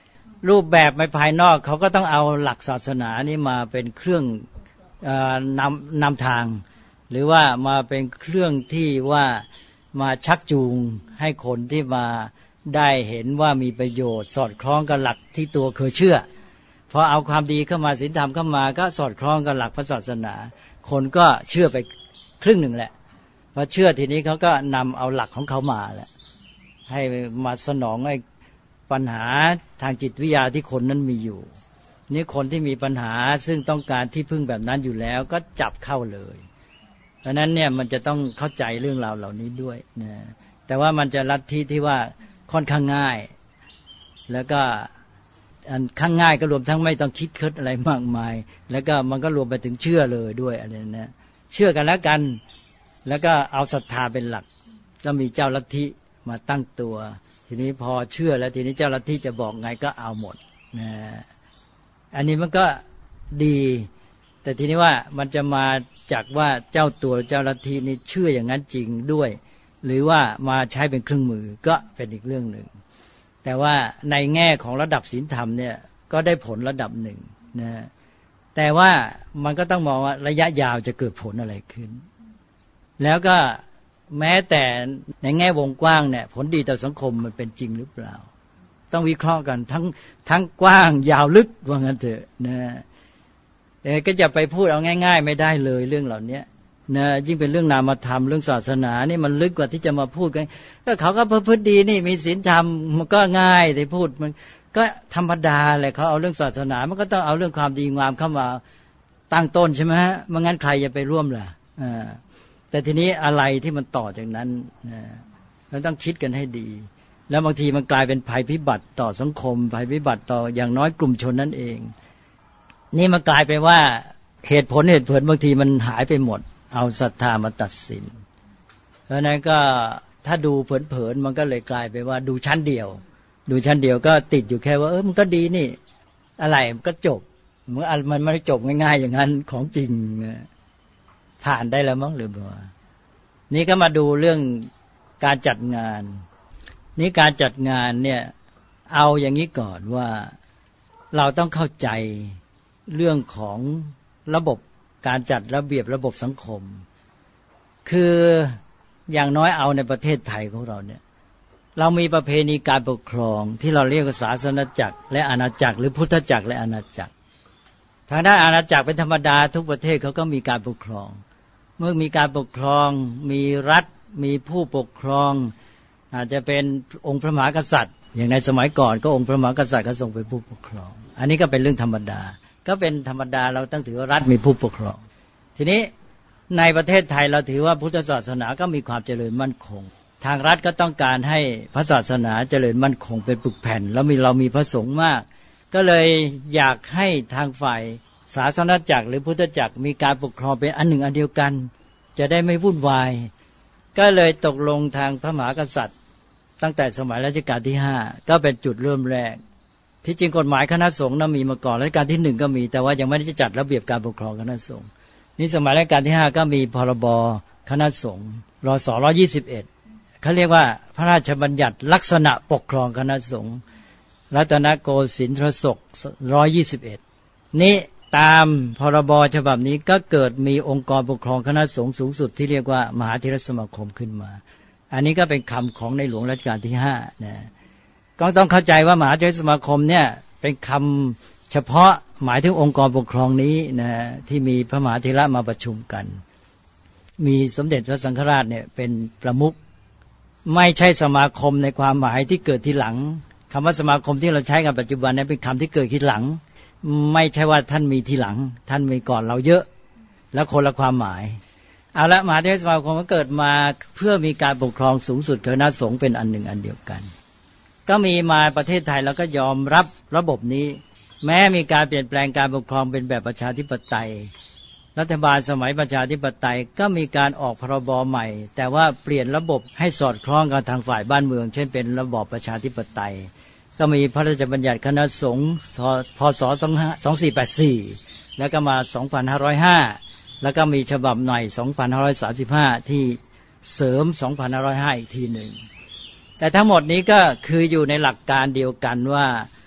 รูปแบบในภายนอกเขาก็ต้องเอาหลักศาสนานี่มาเป็นเครื่องนำนำทางหรือว่ามาเป็นเครื่องที่ว่ามาชักจูงให้คนที่มาได้เห็นว่ามีประโยชน์สอดคล้องกับหลักที่ตัวเคยเชื่อพอเอาความดีเข้ามาศีลธรรมเข้ามาก็สอดคล้องกับหลักพระศาสนาคนก็เชื่อไปครึ่งหนึ่งแหละพอเชื่อทีนี้เขาก็นำเอาหลักของเขามาแหละให้มาสนองไอ้ปัญหาทางจิตวิทยาที่คนนั้นมีอยู่นี่คนที่มีปัญหาซึ่งต้องการที่พึ่งแบบนั้นอยู่แล้วก็จับเข้าเลยเพราะนั้นเนี่ยมันจะต้องเข้าใจเรื่องราวเหล่านี้ด้วยนะแต่ว่ามันจะลัทธิที่ว่าค่อนข้างง่ายแล้วก็อันข้างง่ายก็รวมทั้งไม่ต้องคิดคิดอะไรมากมายแล้วก็มันก็รวมไปถึงเชื่อเลยด้วยอะไรนะเชื่อกันแล้วกันแล้วก็เอาศรัทธาเป็นหลักก็มีเจ้าลัทธิมาตั้งตัวทีนี้พอเชื่อแล้วทีนี้เจ้าลัทธิจะบอกไงก็เอาหมดนะอันนี้มันก็ดีแต่ทีนี้ว่ามันจะมาจากว่าเจ้าตัวเจ้าลัทธินี่เชื่ออย่างนั้นจริงด้วยหรือว่ามาใช้เป็นเครื่องมือก็เป็นอีกเรื่องหนึ่งแต่ว่าในแง่ของระดับศีลธรรมเนี่ยก็ได้ผลระดับหนึ่งนะแต่ว่ามันก็ต้องมองว่าระยะยาวจะเกิดผลอะไรขึ้นแล้วก็แม้แต่ในแง่วงกว้างเนี่ยผลดีต่อสังคมมันเป็นจริงหรือเปล่าต้องวิเคราะห์กันทั้งทั้งกว้างยาวลึกว่างั้นเถอะนะเออก็จะไปพูดเอาง่ายๆไม่ได้เลยเรื่องเหล่านี้นะยิ่งเป็นเรื่องนามธรรมเรื่องศาสนานี่มันลึกกว่าที่จะมาพูดกันก็เขาก็ประพฤติดีนี่มีศีลธรรมมันก็ง่ายที่พูดมันก็ธรรมดาแหละเขาเอาเรื่องศาสนามันก็ต้องเอาเรื่องความดีงามเข้ามาตั้งต้นใช่ไหมฮะไม่งั้นใครจะไปร่วมล่ะอ่าแต่ทีนี้อะไรที่มันต่อจากนั้นนะเราต้องคิดกันให้ดีแล้วบางทีมันกลายเป็นภัยพิบัติต่อสังคมภัยพิบัติต่ออย่างน้อยกลุ่มชนนั่นเองนี่มันกลายไปว่าเหตุผลเหตุผลบางทีมันหายไปหมดเอาศรัทธามาตัดสินเพราะนั้นก็ถ้าดูเผินๆมันก็เลยกลายไปว่าดูชั้นเดียวดูชั้นเดียวก็ติดอยู่แค่ว่าเออมันก็ดีนี่อะไรมันก็จบเมื่อมันไม่ได้จบง่ายๆอย่างนั้นของจริงผ่านได้แล้วมั้งหรือเปล่านี่ก็มาดูเรื่องการจัดงานนี่การจัดงานเนี่ยเอาอย่างนี้ก่อนว่าเราต้องเข้าใจเรื่องของระบบการจัดระเบียบระบบสังคมคืออย่างน้อยเอาในประเทศไทยของเราเนี่ยเรามีประเพณีการปกครองที่เราเรียกว่าศาสนจักรและอาณาจักรหรือพุทธจักรและอาณาจักรทางด้านอาณาจักรเป็นธรรมดาทุกประเทศเขาก็มีการปกครองเมื่อมีการปกครองมีรัฐมีผู้ปกครองอาจจะเป็นองค์พระมหากษัตริย์อย่างในสมัยก่อนก็องค์พระมหากษัตริย์ก็ทรงเป็นผู้ปกครองอันนี้ก็เป็นเรื่องธรรมดาก็เป็นธรรมดาเราต้องถือว่ารัฐมีผู้ปกครองทีนี้ในประเทศไทยเราถือว่าพุทธศาสนาก็มีความเจริญมั่นคงทางรัฐก็ต้องการให้พระศาสนาเจริญมั่นคงเป็นปึกแผ่นแล้วมีเรามีพระสงฆ์มากก็เลยอยากให้ทางฝ่ายศาสนจักรหรือพุทธจักรมีการปกครองเป็นอันหนึ่งอันเดียวกันจะได้ไม่วุ่นวายก็เลยตกลงทางพระมหากษัตริย์ตั้งแต่สมัยรัชกาลที่ห้าก็เป็นจุดเริ่มแรกที่จริงกฎหมายคณะสงฆ์นั้นมีมาก่อนรัชกาลที่หนึ่งก็มีแต่ว่ายังไม่ได้จัดระเบียบการปกครองคณะสงฆ์นี่สมัยรัชกาลที่ห้าก็มีพรบคณะสงฆ์รศหนึ่งร้อยยี่สิบเอ็ดเขาเรียกว่าพระราชบัญญัติลักษณะปกครองคณะสงฆ์รัตนโกสินทรศกหนึ่งร้อยยี่สิบเอ็ดนี้ตามพรบฉบับนี้ก็เกิดมีองค์กรปกครองคณะสงฆ์สูงสุดที่เรียกว่ามหาเถรสมาคมขึ้นมาอันนี้ก็เป็นคำของในหลวงรัชกาลที่ห้านะก็ต้องเข้าใจว่ามหาเถรสมาคมเนี่ยเป็นคำเฉพาะหมายถึงองค์กรปกครองนี้นะที่มีพระมหาเถระมาประชุมกันมีสมเด็จพระสังฆราชเนี่ยเป็นประมุขไม่ใช่สมาคมในความหมายที่เกิดทีหลังคำว่าสมาคมที่เราใช้กันปัจจุบันนี้เป็นคำที่เกิดทีหลังไม่ใช่ว่าท่านมีทีหลังท่านมีก่อนเราเยอะแล้วคนละความหมายเอาละมหาเถรสมาคมก็เกิดมาเพื่อมีการปกครองสูงสุดคณะสงฆ์เป็นอันหนึ่งอันเดียวกันก็มีมาประเทศไทยแล้วก็ยอมรับระบบนี้แม้มีการเปลี่ยนแปลงการปกครองเป็นแบบประชาธิปไตยรัฐบาลสมัยประชาธิปไตยก็มีการออกพรบใหม่แต่ว่าเปลี่ยนระบบให้สอดคล้องกับทางฝ่ายบ้านเมืองเช่นเป็นระบอบประชาธิปไตยก็มีพระราชบัญญัติคณะสงฆ์พ.ศ. สองพันสี่ร้อยแปดสิบสี่แล้วก็มาสองพันห้าร้อยห้าแล้วก็มีฉบับใหม่สองพันห้าร้อยสามสิบห้าที่เสริมสองพันห้าร้อยห้าอีกทีหนึ่งแต่ทั้งหมดนี้ก็คืออยู่ในหลักการเดียวกันว่า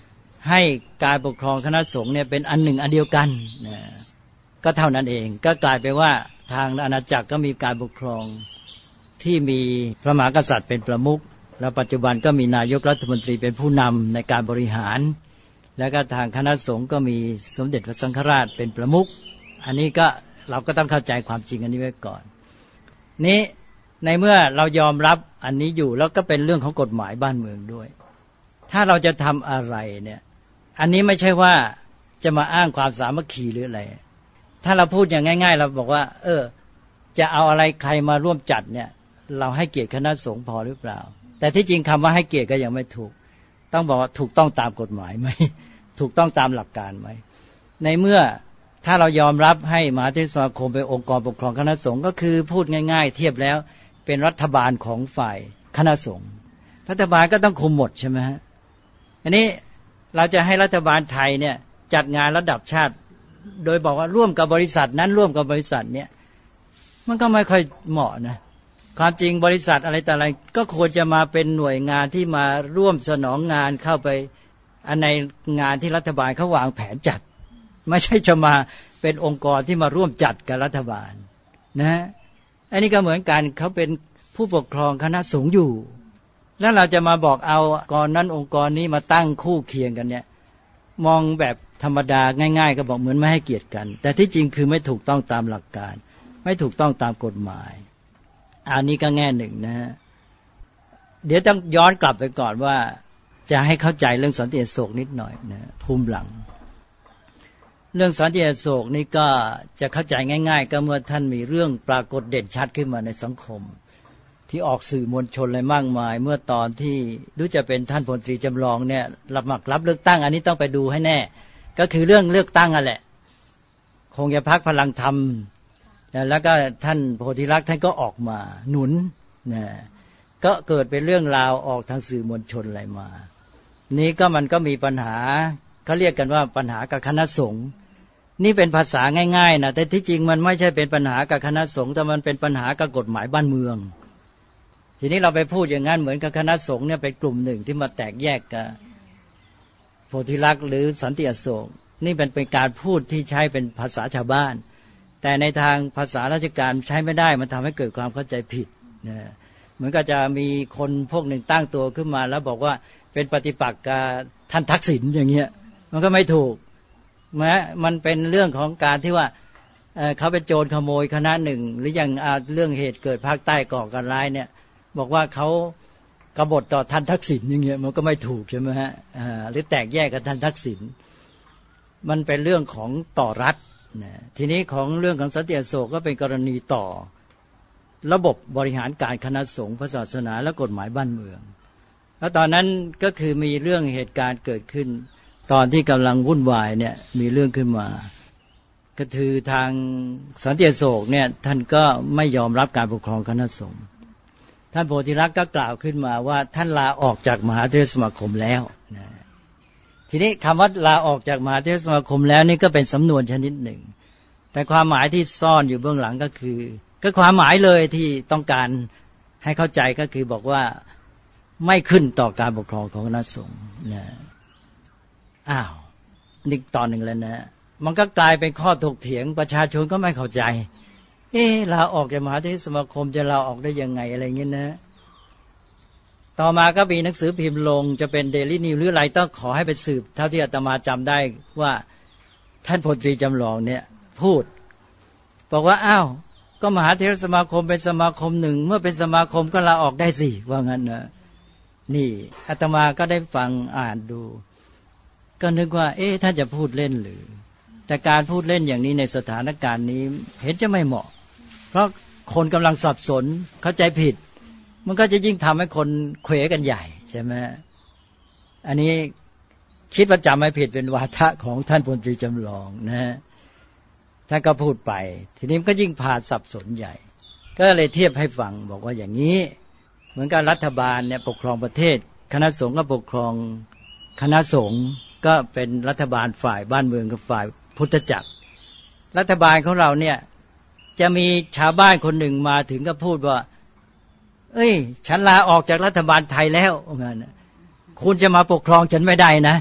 ให้การปกครองคณะสงฆ์เนี่ยเป็นอันหนึ่งอันเดียวกันนะก็เท่านั้นเองก็กลายไปว่าทางอาณาจักรก็มีการปกครองที่มีพระมหากษัตริย์เป็นประมุขและปัจจุบันก็มีนายกรัฐมนตรีเป็นผู้นำในการบริหารแล้วก็ทางคณะสงฆ์ก็มีสมเด็จพระสังฆราชเป็นประมุขอันนี้ก็เราก็ต้องเข้าใจความจริงอันนี้ไว้ก่อนนี้ในเมื่อเรายอมรับอันนี้อยู่แล้วก็เป็นเรื่องของกฎหมายบ้านเมืองด้วยถ้าเราจะทำอะไรเนี่ยอันนี้ไม่ใช่ว่าจะมาอ้างความสามัคคีหรืออะไรถ้าเราพูดอย่างง่ายๆเราบอกว่าเออจะเอาอะไรใครมาร่วมจัดเนี่ยเราให้เกียรติคณะสงฆ์พอหรือเปล่าแต่ที่จริงคำว่าให้เกียรติก็ยังไม่ถูกต้องบอกว่าถูกต้องตามกฎหมายไหมถูกต้องตามหลักการไหมในเมื่อถ้าเรายอมรับให้มหาเถรสมาคมเป็นองค์กรปกครองคณะสงฆ์ก็คือพูดง่ายๆเทียบแล้วเป็นรัฐบาลของฝ่ายคณะสงฆ์รัฐบาลก็ต้องคุมหมดใช่ไหมฮะอันนี้เราจะให้รัฐบาลไทยเนี่ยจัดงานระดับชาติโดยบอกว่าร่วมกับบริษัทนั้นร่วมกับบริษัทเนี่ยมันก็ไม่ค่อยเหมาะนะความจริงบริษัทอะไรแต่อะไรก็ควรจะมาเป็นหน่วยงานที่มาร่วมสนองงานเข้าไปอันในงานที่รัฐบาลเขาวางแผนจัดไม่ใช่จะมาเป็นองค์กรที่มาร่วมจัดกับรัฐบาลนะอันนี้ก็เหมือนกันเขาเป็นผู้ปกครองคณะสงฆ์อยู่แล้วเราจะมาบอกเอาองค์กรนั้นองค์กรนี้มาตั้งคู่เคียงกันเนี่ยมองแบบธรรมดาง่ายๆก็บอกเหมือนไม่ให้เกียรติกันแต่ที่จริงคือไม่ถูกต้องตามหลักการไม่ถูกต้องตามกฎหมายอันนี้ก็แง่หนึ่งนะฮะเดี๋ยวต้องย้อนกลับไปก่อนว่าจะให้เข้าใจเรื่องสันติอโศกนิดหน่อยนะภูมิหลังเรื่องสันติอโศกนี่ก็จะเข้าใจง่ายๆก็เมื่อท่านมีเรื่องปรากฏเด่นชัดขึ้นมาในสังคมที่ออกสื่อมวลชนอะไรมากมายเมื่อตอนที่รู้จะเป็นท่านพลตรีจำลองเนี่ยรับหมักรับเลือกตั้งอันนี้ต้องไปดูให้แน่ก็คือเรื่องเลือกตั้งอ่ะแหละคงจะพรรคพลังธรรมแล้วก็ท่านโพธิลักษณ์ท่านก็ออกมาหนุนนะก็เกิดเป็นเรื่องราวออกทางสื่อมวลชนอะไรมานี้ก็มันก็มีปัญหาเขาเรียกกันว่าปัญหากับคณะสงฆ์นี่เป็นภาษาง่ายๆนะแต่ที่จริงมันไม่ใช่เป็นปัญหากับคณะสงฆ์แต่มันเป็นปัญหากับกฎหมายบ้านเมืองทีนี้เราไปพูดอย่างนั้นเหมือนกับคณะสงฆ์เนี่ยเป็นกลุ่มหนึ่งที่มาแตกแยกกับโพธิลักษณ์หรือสันติอโศกนี่เป็นเป็นการพูดที่ใช้เป็นภาษาชาวบ้านแต่ในทางภาษาราชการใช้ไม่ได้มันทำให้เกิดความเข้าใจผิดนะเหมือนกับจะมีคนพวกหนึ่งตั้งตัวขึ้นมาแล้วบอกว่าเป็นปฏิปักษ์กับท่านทักษิณอย่างเงี้ยมันก็ไม่ถูกแม้มันเป็นเรื่องของการที่ว่าเอ่อเขาเป็นโจรขโมยคณะหนึ่งหรืออย่างเรื่องเหตุเกิดภาคใต้ก่อการร้ายเนี่ยบอกว่าเขากบฏต่อท่านทักษิณอย่างเงี้ยมันก็ไม่ถูกใช่ไหมฮะอ่าหรือแตกแยกกับท่านทักษิณมันเป็นเรื่องของต่อรัฐนะทีนี้ของเรื่องของสันติอโศกก็เป็นกรณีต่อระบบบริหารการคณะสงฆ์พระศาสนาและกฎหมายบ้านเมืองแล้วตอนนั้นก็คือมีเรื่องเหตุการณ์เกิดขึ้นตอนที่กำลังวุ่นวายเนี่ยมีเรื่องขึ้นมาก็คือทางสันติอโศกเนี่ยท่านก็ไม่ยอมรับการปกครองคณะสงฆ์ท่านโพธิลักษณ์ก็กล่าวขึ้นมาว่าท่านลาออกจากมหาเถรสมาคมแล้วนะทีนี้คำว่าลาออกจากมหาเถรสมาคมแล้วนี่ก็เป็นสำนวนชนิดหนึ่งแต่ความหมายที่ซ่อนอยู่เบื้องหลังก็คือก็ความหมายเลยที่ต้องการให้เข้าใจก็คือบอกว่าไม่ขึ้นต่อการปกครองของคณะสงฆ์นะอ้าวนี่ตอนหนึ่งแล้วนะมันก็กลายเป็นข้อถกเถียงประชาชนก็ไม่เข้าใจเอ๊ะลาออกจากมหาเถรสมาคมจะลาออกได้ยังไงอะไรเงี้ยนะต่อมาก็มีหนังสือพิมพ์ลงจะเป็นเดลี่นิวหรืออะไรต้องขอให้ไปสืบเท่าที่อาตมาจำได้ว่าท่านพลตรีจำลองเนี่ยพูดบอกว่าอ้าวก็มหาเถรสมาคมเป็นสมาคมหนึ่งเมื่อเป็นสมาคมก็ลาออกได้สิว่างั้นนะนี่อาตมาก็ได้ฟังอ่านดูก็นึกว่าเอ๊ะท่านจะพูดเล่นหรือแต่การพูดเล่นอย่างนี้ในสถานการณ์นี้เห็นจะไม่เหมาะเพราะคนกำลังสับสนเข้าใจผิดมันก็จะยิ่งทำให้คนเขวกันใหญ่ใช่ไหมอันนี้คิดว่าจำไม่ผิดเป็นวาทะของท่านพลตรีจำลองนะท่านก็พูดไปทีนี้มันก็ยิ่งพาสับสนใหญ่ก็เลยเทียบให้ฟังบอกว่าอย่างนี้เหมือนกับรัฐบาลเนี่ยปกครองประเทศคณะสงฆ์ก็ปกครองคณะสงฆ์ก็เป็นรัฐบาลฝ่ายบ้านเมืองกับฝ่ายพุทธจักรรัฐบาลของเราเนี่ยจะมีชาวบ้านคนหนึ่งมาถึงก็พูดว่าเอ้ยฉันลาออกจากรัฐบาลไทยแล้วงั้นคุณจะมาปกครองฉันไม่ได้นะ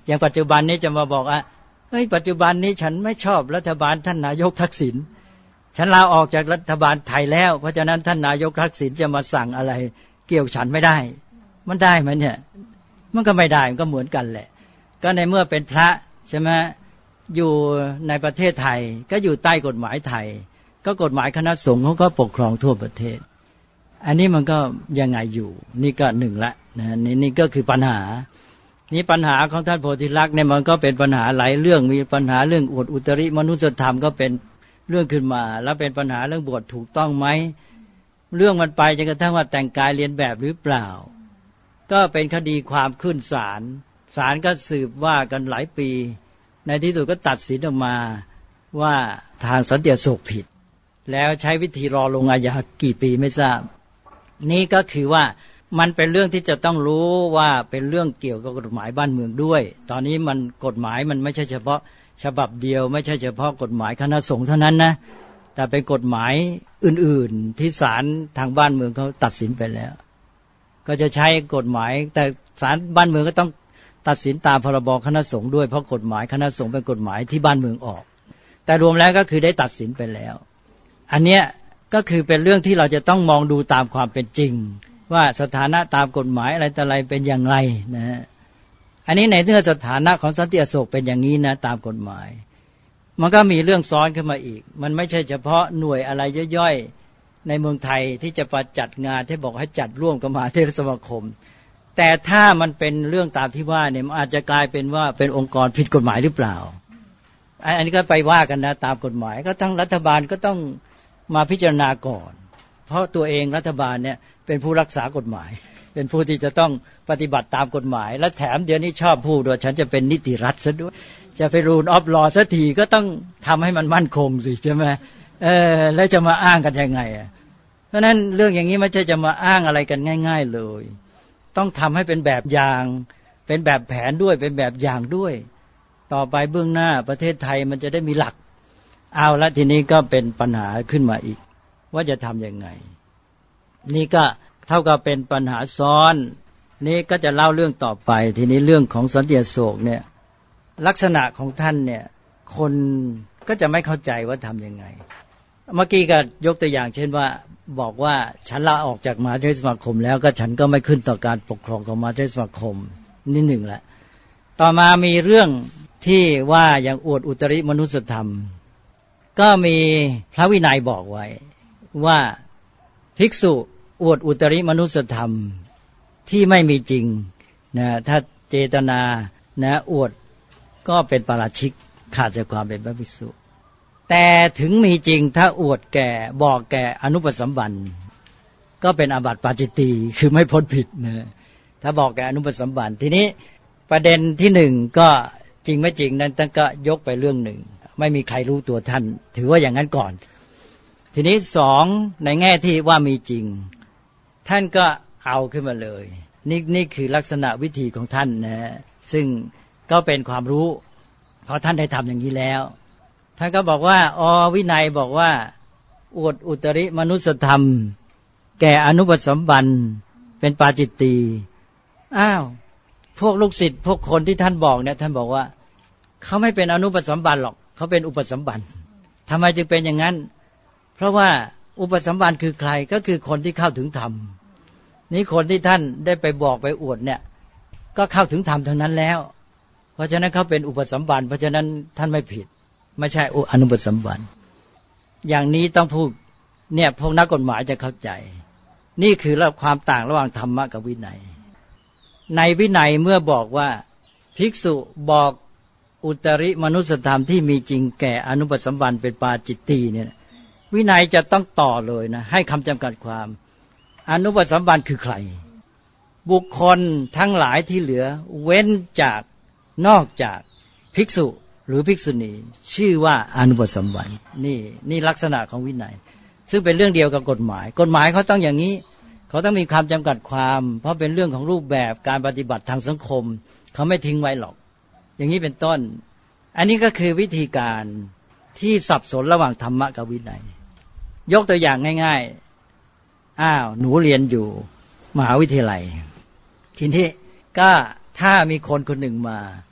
อย่างปัจจุบันนี้จะมาบอกอ่ะเฮ้ยปัจจุบันนี้ฉันไม่ชอบรัฐบาลท่านนายกทักษิณฉันลาออกจากรัฐบาลไทยแล้วเพราะฉะนั้นท่านนายกทักษิณจะมาสั่งอะไรเกี่ยวฉันไม่ได้มันได้ไหมเนี่ยมันก็ไม่ได้มันก็เหมือนกันแหละก็ในเมื่อเป็นพระใช่ไหมอยู่ในประเทศไทยก็อยู่ใต้กฎหมายไทยก็กฎหมายคณะสงฆ์เขาก็ปกครองทั่วประเทศอันนี้มันก็ยังไงอยู่นี่ก็หนึ่งละนะนี่นี่ก็คือปัญหานี่ปัญหาของท่านโพธิลักษณ์เนี่ยมันก็เป็นปัญหาหลายเรื่องมีปัญหาเรื่องอวดอุตริมนุสธรรมก็เป็นเรื่องขึ้นมาแล้วเป็นปัญหาเรื่องบวชถูกต้องไหมเรื่องมันไปจนกระทั่งว่าแต่งกายเลียนแบบหรือเปล่าก็เป็นคดีความขึ้นศาลศาลก็สืบว่ากันหลายปีในที่สุดก็ตัดสินออกมาว่าทางสันติอโศกผิดแล้วใช้วิธีรอลงอาญากี่ปีไม่ทราบนี่ก็คือว่ามันเป็นเรื่องที่จะต้องรู้ว่าเป็นเรื่องเกี่ยวกับกฎหมายบ้านเมืองด้วยตอนนี้มันกฎหมายมันไม่ใช่เฉพาะฉบับเดียวไม่ใช่เฉพาะกฎหมายคณะสงฆ์เท่านั้นนะแต่เป็นกฎหมายอื่นๆที่ศาลทางบ้านเมืองเขาตัดสินไปแล้วก็จะใช้กฎหมายแต่ศาลบ้านเมืองก็ต้องตัดสินตามพรบคณะสงฆ์ด้วยเพราะกฎหมายคณะสงฆ์เป็นกฎหมายที่บ้านเมืองออกแต่รวมแล้วก็คือได้ตัดสินไปแล้วอันเนี้ยก็คือเป็นเรื่องที่เราจะต้องมองดูตามความเป็นจริงว่าสถานะตามกฎหมายอะไรต่ออะไรเป็นอย่างไรนะฮะอันนี้ในเรื่องสถานะของสันติอโศกเป็นอย่างนี้นะตามกฎหมายมันก็มีเรื่องซ้อนขึ้นมาอีกมันไม่ใช่เฉพาะหน่วยอะไรย่อยๆในเมืองไทยที่จะประจัดงานที่บอกให้จัดร่วมกับมหาเถรสมาคมแต่ถ้ามันเป็นเรื่องตามที่ว่าเนี่ยมันอาจจะกลายเป็นว่าเป็นองค์กรผิดกฎหมายหรือเปล่าอันนี้ก็ไปว่ากันนะตามกฎหมายก็ทั้งรัฐบาลก็ต้องมาพิจารณาก่อนเพราะตัวเองรัฐบาลเนี่ยเป็นผู้รักษากฎหมายเป็นผู้ที่จะต้องปฏิบัติตามกฎหมายและแถมเดี๋ยวนี้ชอบพูดว่าฉันจะเป็นนิติรัฐซะด้วยจะไปรูลออฟลอสักทีก็ต้องทำให้มันมั่นคงสิใช่ไหมเออแล้วจะมาอ้างกันยังไงอ่ะเพราะนั้นเรื่องอย่างนี้ไม่ใช่จะมาอ้างอะไรกันง่ายๆเลยต้องทำให้เป็นแบบอย่างเป็นแบบแผนด้วยเป็นแบบอย่างด้วยต่อไปเบื้องหน้าประเทศไทยมันจะได้มีหลักเอาละทีนี้ก็เป็นปัญหาขึ้นมาอีกว่าจะทำยังไงนี่ก็เท่ากับเป็นปัญหาซ้อนนี่ก็จะเล่าเรื่องต่อไปทีนี้เรื่องของสันติอโศกเนี่ยลักษณะของท่านเนี่ยคนก็จะไม่เข้าใจว่าทำยังไงเมื่อกี้ก็ยกตัวอย่างเช่นว่าบอกว่าฉันลาออกจากมหาเถรสมาคมแล้วก็ฉันก็ไม่ขึ้นต่อการปกครองของมหาเถรสมาคมนี่หนึ่งแหละต่อมามีเรื่องที่ว่าอย่างอวดอุตริมนุสธรรมก็มีพระวินัยบอกไว้ว่าภิกษุอวดอุตริมนุสธรรมที่ไม่มีจริงนะถ้าเจตนานะอวดก็เป็นปาราชิกขาดจากความเป็นพระภิกษุแต่ถึงมีจริงถ้าอวดแก่บอกแก่อนุปสัมบันก็เป็นอาบัติปาจิตตีคือไม่พ้นผิดนะถ้าบอกแก่อนุปสัมบันทีนี้ประเด็นที่หนึ่งก็จริงไม่จริงนั้นท่านก็ยกไปเรื่องหนึ่งไม่มีใครรู้ตัวท่านถือว่าอย่างนั้นก่อนทีนี้สองในแง่ที่ว่ามีจริงท่านก็เอาขึ้นมาเลยนี่นี่คือลักษณะวิธีของท่านนะซึ่งก็เป็นความรู้เพราะท่านได้ทำอย่างนี้แล้วท่านก็บอกว่าอ๋อวินัยบอกว่าอวดอุตริมนุสธรรมแก่อนุปสัมบันเป็นปาจิตตีอ้าวพวกลูกศิษย์พวกคนที่ท่านบอกเนี่ยท่านบอกว่าเขาไม่เป็นอนุปสัมบันหรอกเขาเป็นอุปสัมบันทำไมจึงเป็นอย่างนั้นเพราะว่าอุปสัมบันคือใครก็คือคนที่เข้าถึงธรรมนี่คนที่ท่านได้ไปบอกไปอวดเนี่ยก็เข้าถึงธรรมเท่านั้นแล้วเพราะฉะนั้นเขาเป็นอุปสัมบันเพราะฉะนั้นท่านไม่ผิดไม่ใช่อนุปสัมบันอย่างนี้ต้องพูดเนี่ยพวกนักกฎหมายจะเข้าใจนี่คือความต่างระหว่างธรรมะกับวินัยในวินัยเมื่อบอกว่าภิกษุบอกอุตริมนุสธรรมที่มีจริงแก่อนุปสัมบันเป็นปาจิตตีเนี่ยวินัยจะต้องต่อเลยนะให้คำจำกัดความอนุปสัมบันคือใครบุคคลทั้งหลายที่เหลือเว้นจากนอกจากภิกษุหรือภิกษุณีชื่อว่าอนุปสัมบันนี่นี่ลักษณะของวินัยซึ่งเป็นเรื่องเดียวกับกฎหมายกฎหมายเขาต้องอย่างนี้เขาต้องมีคำจำกัดความเพราะเป็นเรื่องของรูปแบบการปฏิบัติทางสังคมเขาไม่ทิ้งไว้หรอกอย่างนี้เป็นต้นอันนี้ก็คือวิธีการที่สับสนระหว่างธรรมะกับวินัยยกตัวอย่างง่ายๆอ้าวหนูเรียนอยู่มหาวิทยาลัยทีนี้ก็ถ้ามีคนคนหนึ่งมา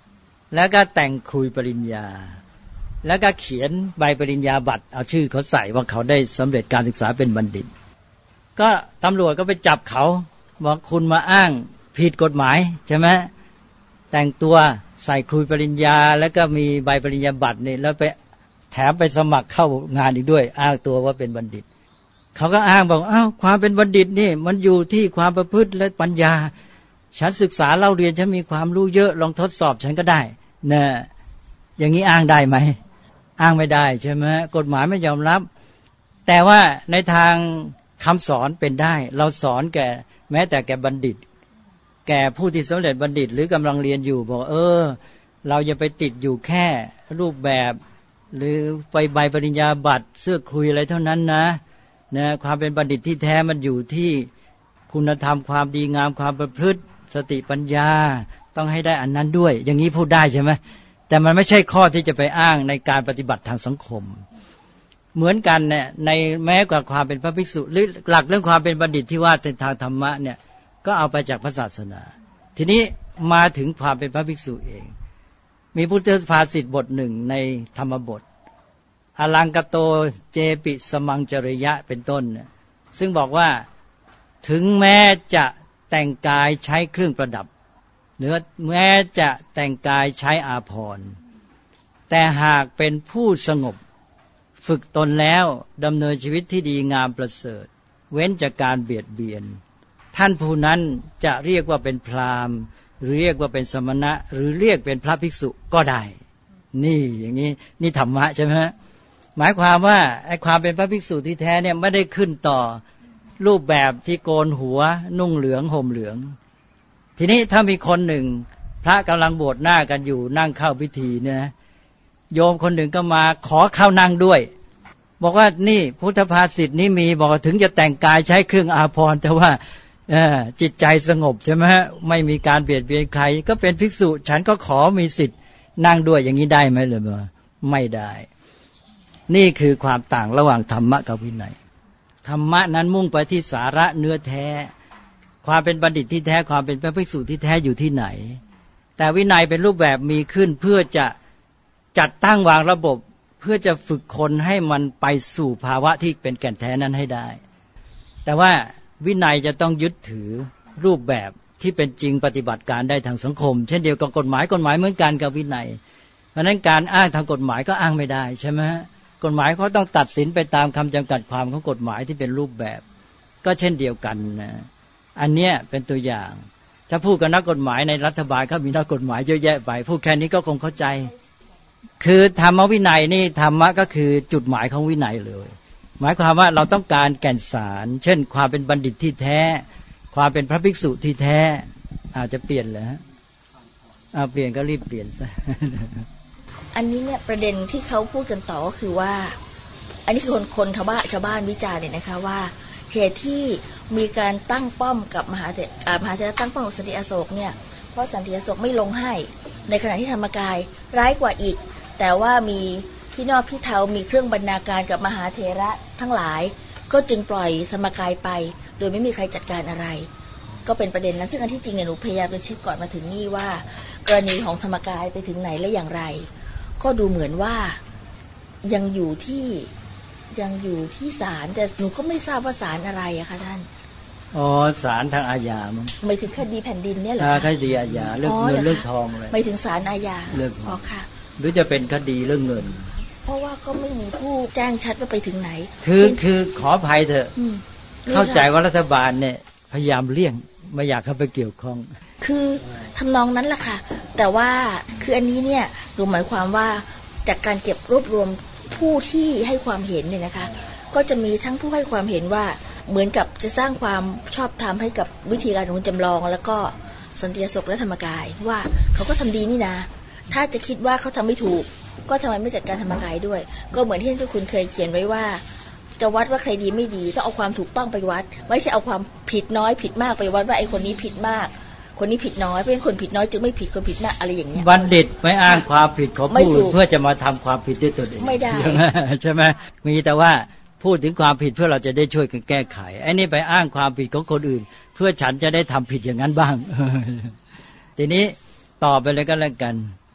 แล้วก็แต่งคุยปริญญาแล้วก็เขียนใบปริญญาบัตรเอาชื่อเขาใส่ว่าเขาได้สำเร็จการศึกษาเป็นบัณฑิตก็ตำรวจก็ไปจับเขาบอกคุณมาอ้างผิดกฎหมายใช่ไหมแต่งตัวใส่คุยปริญญาแล้วก็มีใบปริญญาบัตรนี่แล้วไปแถมไปสมัครเข้างานอีกด้วยอ้างตัวว่าเป็นบัณฑิตเขาก็อ้างบอกอ้าวความเป็นบัณฑิตนี่มันอยู่ที่ความประพฤติและปัญญาฉันศึกษาเล่าเรียนฉันมีความรู้เยอะลองทดสอบฉันก็ได้นะอย่างนี้อ้างได้ไหมอ้างไม่ได้ใช่ไหมกฎหมายไม่ยอมรับแต่ว่าในทางคำสอนเป็นได้เราสอนแก่แม้แต่แก่บัณฑิตแก่ผู้ที่สำเร็จบัณฑิตหรือกำลังเรียนอยู่บอกเออเราอย่าไปติดอยู่แค่รูปแบบหรือไปใบปริญญาบัตรเสื้อคลุยอะไรเท่านั้นนะนะความเป็นบัณฑิตที่แท้มันอยู่ที่คุณธรรมความดีงามความประพฤติสติปัญญาต้องให้ได้อันนั้นด้วยอย่างนี้พูดได้ใช่ไหมแต่มันไม่ใช่ข้อที่จะไปอ้างในการปฏิบัติทางสังคมเหมือนกันเนี่ยในแม้กว่าความเป็นพระภิกษุหรือหลักเรื่องความเป็นบัณฑิตที่ว่าในทางธรรมะเนี่ยก็เอาไปจากพระศาสนาทีนี้มาถึงความเป็นพระภิกษุเองมีพุทธภาษิตบทหนึ่งในธรรมบทอลังกโตเจปิสมังจริยะเป็นต้นเนี่ยซึ่งบอกว่าถึงแม้จะแต่งกายใช้เครื่องประดับหรือแม้จะแต่งกายใช้อาภรณ์แต่หากเป็นผู้สงบฝึกตนแล้วดำเนินชีวิตที่ดีงามประเสริฐเว้นจากการเบียดเบียนท่านผู้นั้นจะเรียกว่าเป็นพราหมณ์หรือเรียกว่าเป็นสมณะหรือเรียกเป็นพระภิกษุก็ได้นี่อย่างนี้นี่ธรรมะใช่ไหมหมายความว่าไอ้ความเป็นพระภิกษุที่แท้เนี่ยไม่ได้ขึ้นต่อรูปแบบที่โกนหัวนุ่งเหลืองห่มเหลืองทีนี้ถ้ามีคนหนึ่งพระกำลังบวชหน้ากันอยู่นั่งเข้าพิธีเนี่ยโยมคนหนึ่งก็มาขอเข้านั่งด้วยบอกว่านี่พุทธภาษิตนี้มีบอกถึงจะแต่งกายใช้เครื่องอาภรณ์แต่ว่าจิตใจสงบใช่ไหมฮะไม่มีการเบียดเบียนใครก็เป็นภิกษุฉันก็ขอมีสิทธิ์นั่งด้วยอย่างนี้ได้ไหมเลยไม่ได้นี่คือความต่างระหว่างธรรมะกับวินัยธรรมะนั้นมุ่งไปที่สาระเนื้อแท้ความเป็นบัณฑิตที่แท้ความเป็นพระภิกษุที่แท้อยู่ที่ไหนแต่วินัยเป็นรูปแบบมีขึ้นเพื่อจะจัดตั้งวางระบบเพื่อจะฝึกคนให้มันไปสู่ภาวะที่เป็นแก่นแท้นั้นให้ได้แต่ว่าวินัยจะต้องยึดถือรูปแบบที่เป็นจริงปฏิบัติการได้ทางสังคมเช่นเดียวกับกฎหมายกฎหมายเหมือนกันกับวินัยเพราะฉะนั้นการอ้างทางกฎหมายก็อ้างไม่ได้ใช่ไหมกฎหมายเขาต้องตัดสินไปตามคำจำกัดความของกฎหมายที่เป็นรูปแบบก็เช่นเดียวกันนะอันเนี้ยเป็นตัวอย่างถ้าพูดกับนักกฎหมายในรัฐบาลเขามีนักกฎหมายเยอะแยะไปพูดแค่นี้ก็คงเข้าใจคือธรรมวินัยนี่ธรรมะก็คือจุดหมายของวินัยเลยหมายความว่าเราต้องการแก่นสารเช่นความเป็นบัณฑิตที่แท้ความเป็นพระภิกษุที่แท้อาจจะเปลี่ยนเหรอฮะเอาเปลี่ยนก็รีบเปลี่ยนซะอันนี้เนี่ยประเด็นที่เขาพูดกันต่อก็คือว่าอันนี้คือคนคนชาวบ้านชาวบ้านวิจารณ์เนี่ยนะคะว่าเหตุที่มีการตั้งป้อมกับมหาเถรมหาเถรตั้งป้อมกับสันติอโศกเนี่ยเพราะสันติอโศกไม่ลงให้ในขณะที่ธรรมกายร้ายกว่าอีกแต่ว่ามีพี่นอกพี่เทามีเครื่องบรรณาการกับมหาเถระทั้งหลายก็จึงปล่อยธรรมกายไปโดยไม่มีใครจัดการอะไรก็เป็นประเด็นนั้นซึ่งอันที่จริงเนี่ยหนูพยายามจะเช็คก่อนมาถึงนี่ว่ากรณีของธรรมกายไปถึงไหนและอย่างไรก็ดูเหมือนว่ายังอยู่ที่ยังอยู่ที่ศาลแต่หนูก็ไม่ทราบว่าศาลอะไรอะคะท่านอ๋อศาลทางอาญามั้งไม่ถึงคดีแผ่นดินเนี่ยเหรอคดีอาญาเรื่องเงินเรื่องทองอะไรไม่ถึงศาลอาญาอ๋อค่ะหรือจะเป็นคดีเรื่องเงินเพราะว่าก็ไม่มีผู้แจ้งชัดว่าไปถึงไหนคือคือขออภัยเถอะเข้าใจว่ารัฐบาลเนี่ยพยายามเลี่ยงไม่อยากเข้าไปเกี่ยวข้องคือทำนองนั้นแหละค่ะแต่ว่าคืออันนี้เนี่ยดูหมายความว่าจากการเก็บรวบรวมผู้ที่ให้ความเห็นเนี่ยนะคะก็จะมีทั้งผู้ให้ความเห็นว่าเหมือนกับจะสร้างความชอบธรรมให้กับวิธีการของจำลองแล้วก็สันติอโศกและธรรมกายว่าเขาก็ทำดีนี่นะถ้าจะคิดว่าเขาทำไม่ถูกก็ทำไมไม่จัดการธรรมกายด้วยก็เหมือนที่ท่านคุณเคยเขียนไว้ว่าจะวัดว่าใครดีไม่ดีต้องเอาความถูกต้องไปวัดไม่ใช่เอาความผิดน้อยผิดมากไปวัดว่าไอ้คนนี้ผิดมากคนนี้ผิดน้อยเพราะฉะนั้นคนผิดน้อยจึงไม่ผิดคนผิดมากอะไรอย่างเงี้ยบัณฑิตไม่อ้างความผิดของผู้อื่นเพื่อจะมาทำความผิดด้วยตนเองไม่ได้ใช่ไหมมีแต่ว่าพูดถึงความผิดเพื่อเราจะได้ช่วยกันแก้ไขไอ้นี่ไปอ้างความผิดของคนอื่นเพื่อฉันจะได้ทำผิดอย่างนั้นบ้างทีนี้ต่อไปเลยก็แล้วกัน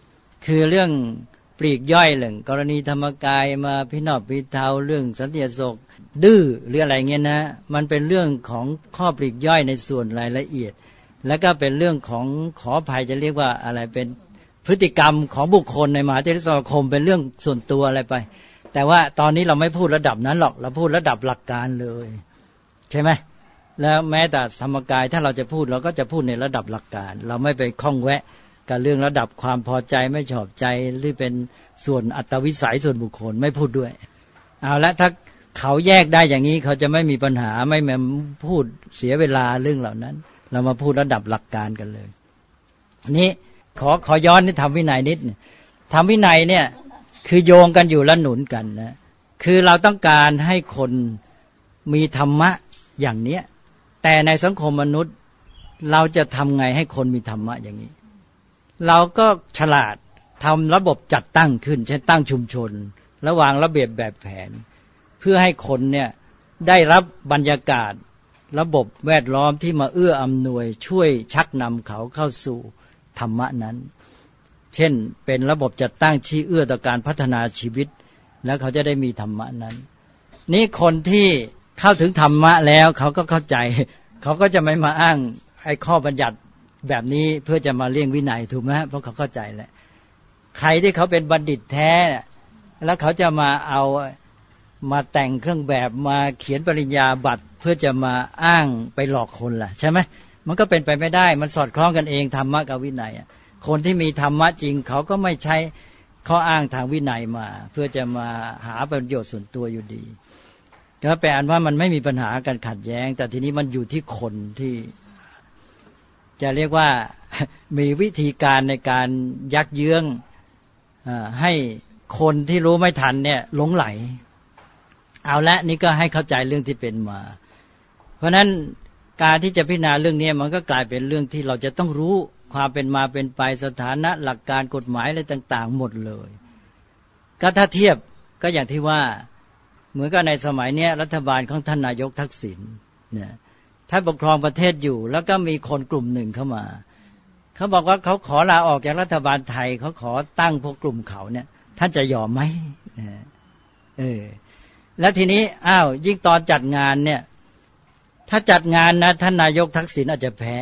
คือเรื่องปลีกย่อยเรื่องกรณีธรรมกายมาพินอบพิเทาเรื่องสันติอโศกดื้อหรืออะไรเงี้ยนะมันเป็นเรื่องของข้อปลีกย่อยในส่วนรายละเอียดแล้วก็เป็นเรื่องของขออภัยจะเรียกว่าอะไรเป็นพฤติกรรมของบุคคลในมหาเถรสมาคมเป็นเรื่องส่วนตัวอะไรไปแต่ว่าตอนนี้เราไม่พูดระดับนั้นหรอกเราพูดระดับหลักการเลยใช่ไหมแล้วแม้แต่ธรรมกายถ้าเราจะพูดเราก็จะพูดในระดับหลักการเราไม่ไปข้องแวะกับเรื่องระดับความพอใจไม่ชอบใจหรือเป็นส่วนอัตวิสัยส่วนบุคคลไม่พูดด้วยเอาละถ้าเขาแยกได้อย่างนี้เขาจะไม่มีปัญหาไม่มาพูดเสียเวลาเรื่องเหล่านั้นเรามาพูดระดับหลักการกันเลยนี่ขอขอย้อนนี่ทำวินัยนิดทำวินัยเนี่ยคือโยงกันอยู่และหนุนกันนะคือเราต้องการให้คนมีธรรมะอย่างเนี้ยแต่ในสังคมมนุษย์เราจะทำไงให้คนมีธรรมะอย่างนี้เราก็ฉลาดทำระบบจัดตั้งขึ้นเช่นตั้งชุมชนและวางระเบียบแบบแผนเพื่อให้คนเนี่ยได้รับบรรยากาศระบบแวดล้อมที่มาเอื้ออำนวยช่วยชักนำเขาเข้าสู่ธรรมะนั้นเช่นเป็นระบบจัดตั้งที่เอื้อต่อการพัฒนาชีวิตแล้วเขาจะได้มีธรรมะนั้นนี่คนที่เข้าถึงธรรมะแล้วเขาก็เข้าใจเขาก็จะไม่มาอ้างไอ้ข้อบัญญัติแบบนี้เพื่อจะมาเลี่ยงวินัยถูกไหมเพราะเขาเข้าใจแหละใครที่เขาเป็นบัณฑิตแท้แล้วเขาจะมาเอามาแต่งเครื่องแบบมาเขียนปริญญาบัตรเพื่อจะมาอ้างไปหลอกคนล่ะใช่ไหมมันก็เป็นไปไม่ได้มันสอดคล้องกันเองธรรมะกับวินัยคนที่มีธรรมะจริงเขาก็ไม่ใช้ข้ออ้างทางวินัยมาเพื่อจะมาหาประโยชน์ส่วนตัวอยู่ดีก็แปลว่ามันไม่มีปัญหาการขัดแย้งแต่ทีนี้มันอยู่ที่คนที่จะเรียกว่ามีวิธีการในการยักเยื้องให้คนที่รู้ไม่ทันเนี่ยหลงไหลเอาละนี่ก็ให้เข้าใจเรื่องที่เป็นมาเพราะนั้นการที่จะพิจารณาเรื่องนี้มันก็กลายเป็นเรื่องที่เราจะต้องรู้ความเป็นมาเป็นไปสถานะหลักการกฎหมายอะไรต่างๆหมดเลยก็ถ้าเทียบก็อย่างที่ว่าเหมือนกับในสมัยนี้รัฐบาลของท่านนายกทักษิณเนี่ยท่านปกครองประเทศอยู่แล้วก็มีคนกลุ่มหนึ่งเข้ามาเขาบอกว่าเขาขอลาออกจากรัฐบาลไทยเขาขอตั้งพวกกลุ่มเขาเนี่ยท่านจะยอมไหมเออแล้วทีนี้อ้าวยิ่งตอนจัดงานเนี่ยถ้าจัดงานนะท่านนายกทักษิณอาจจะแพ้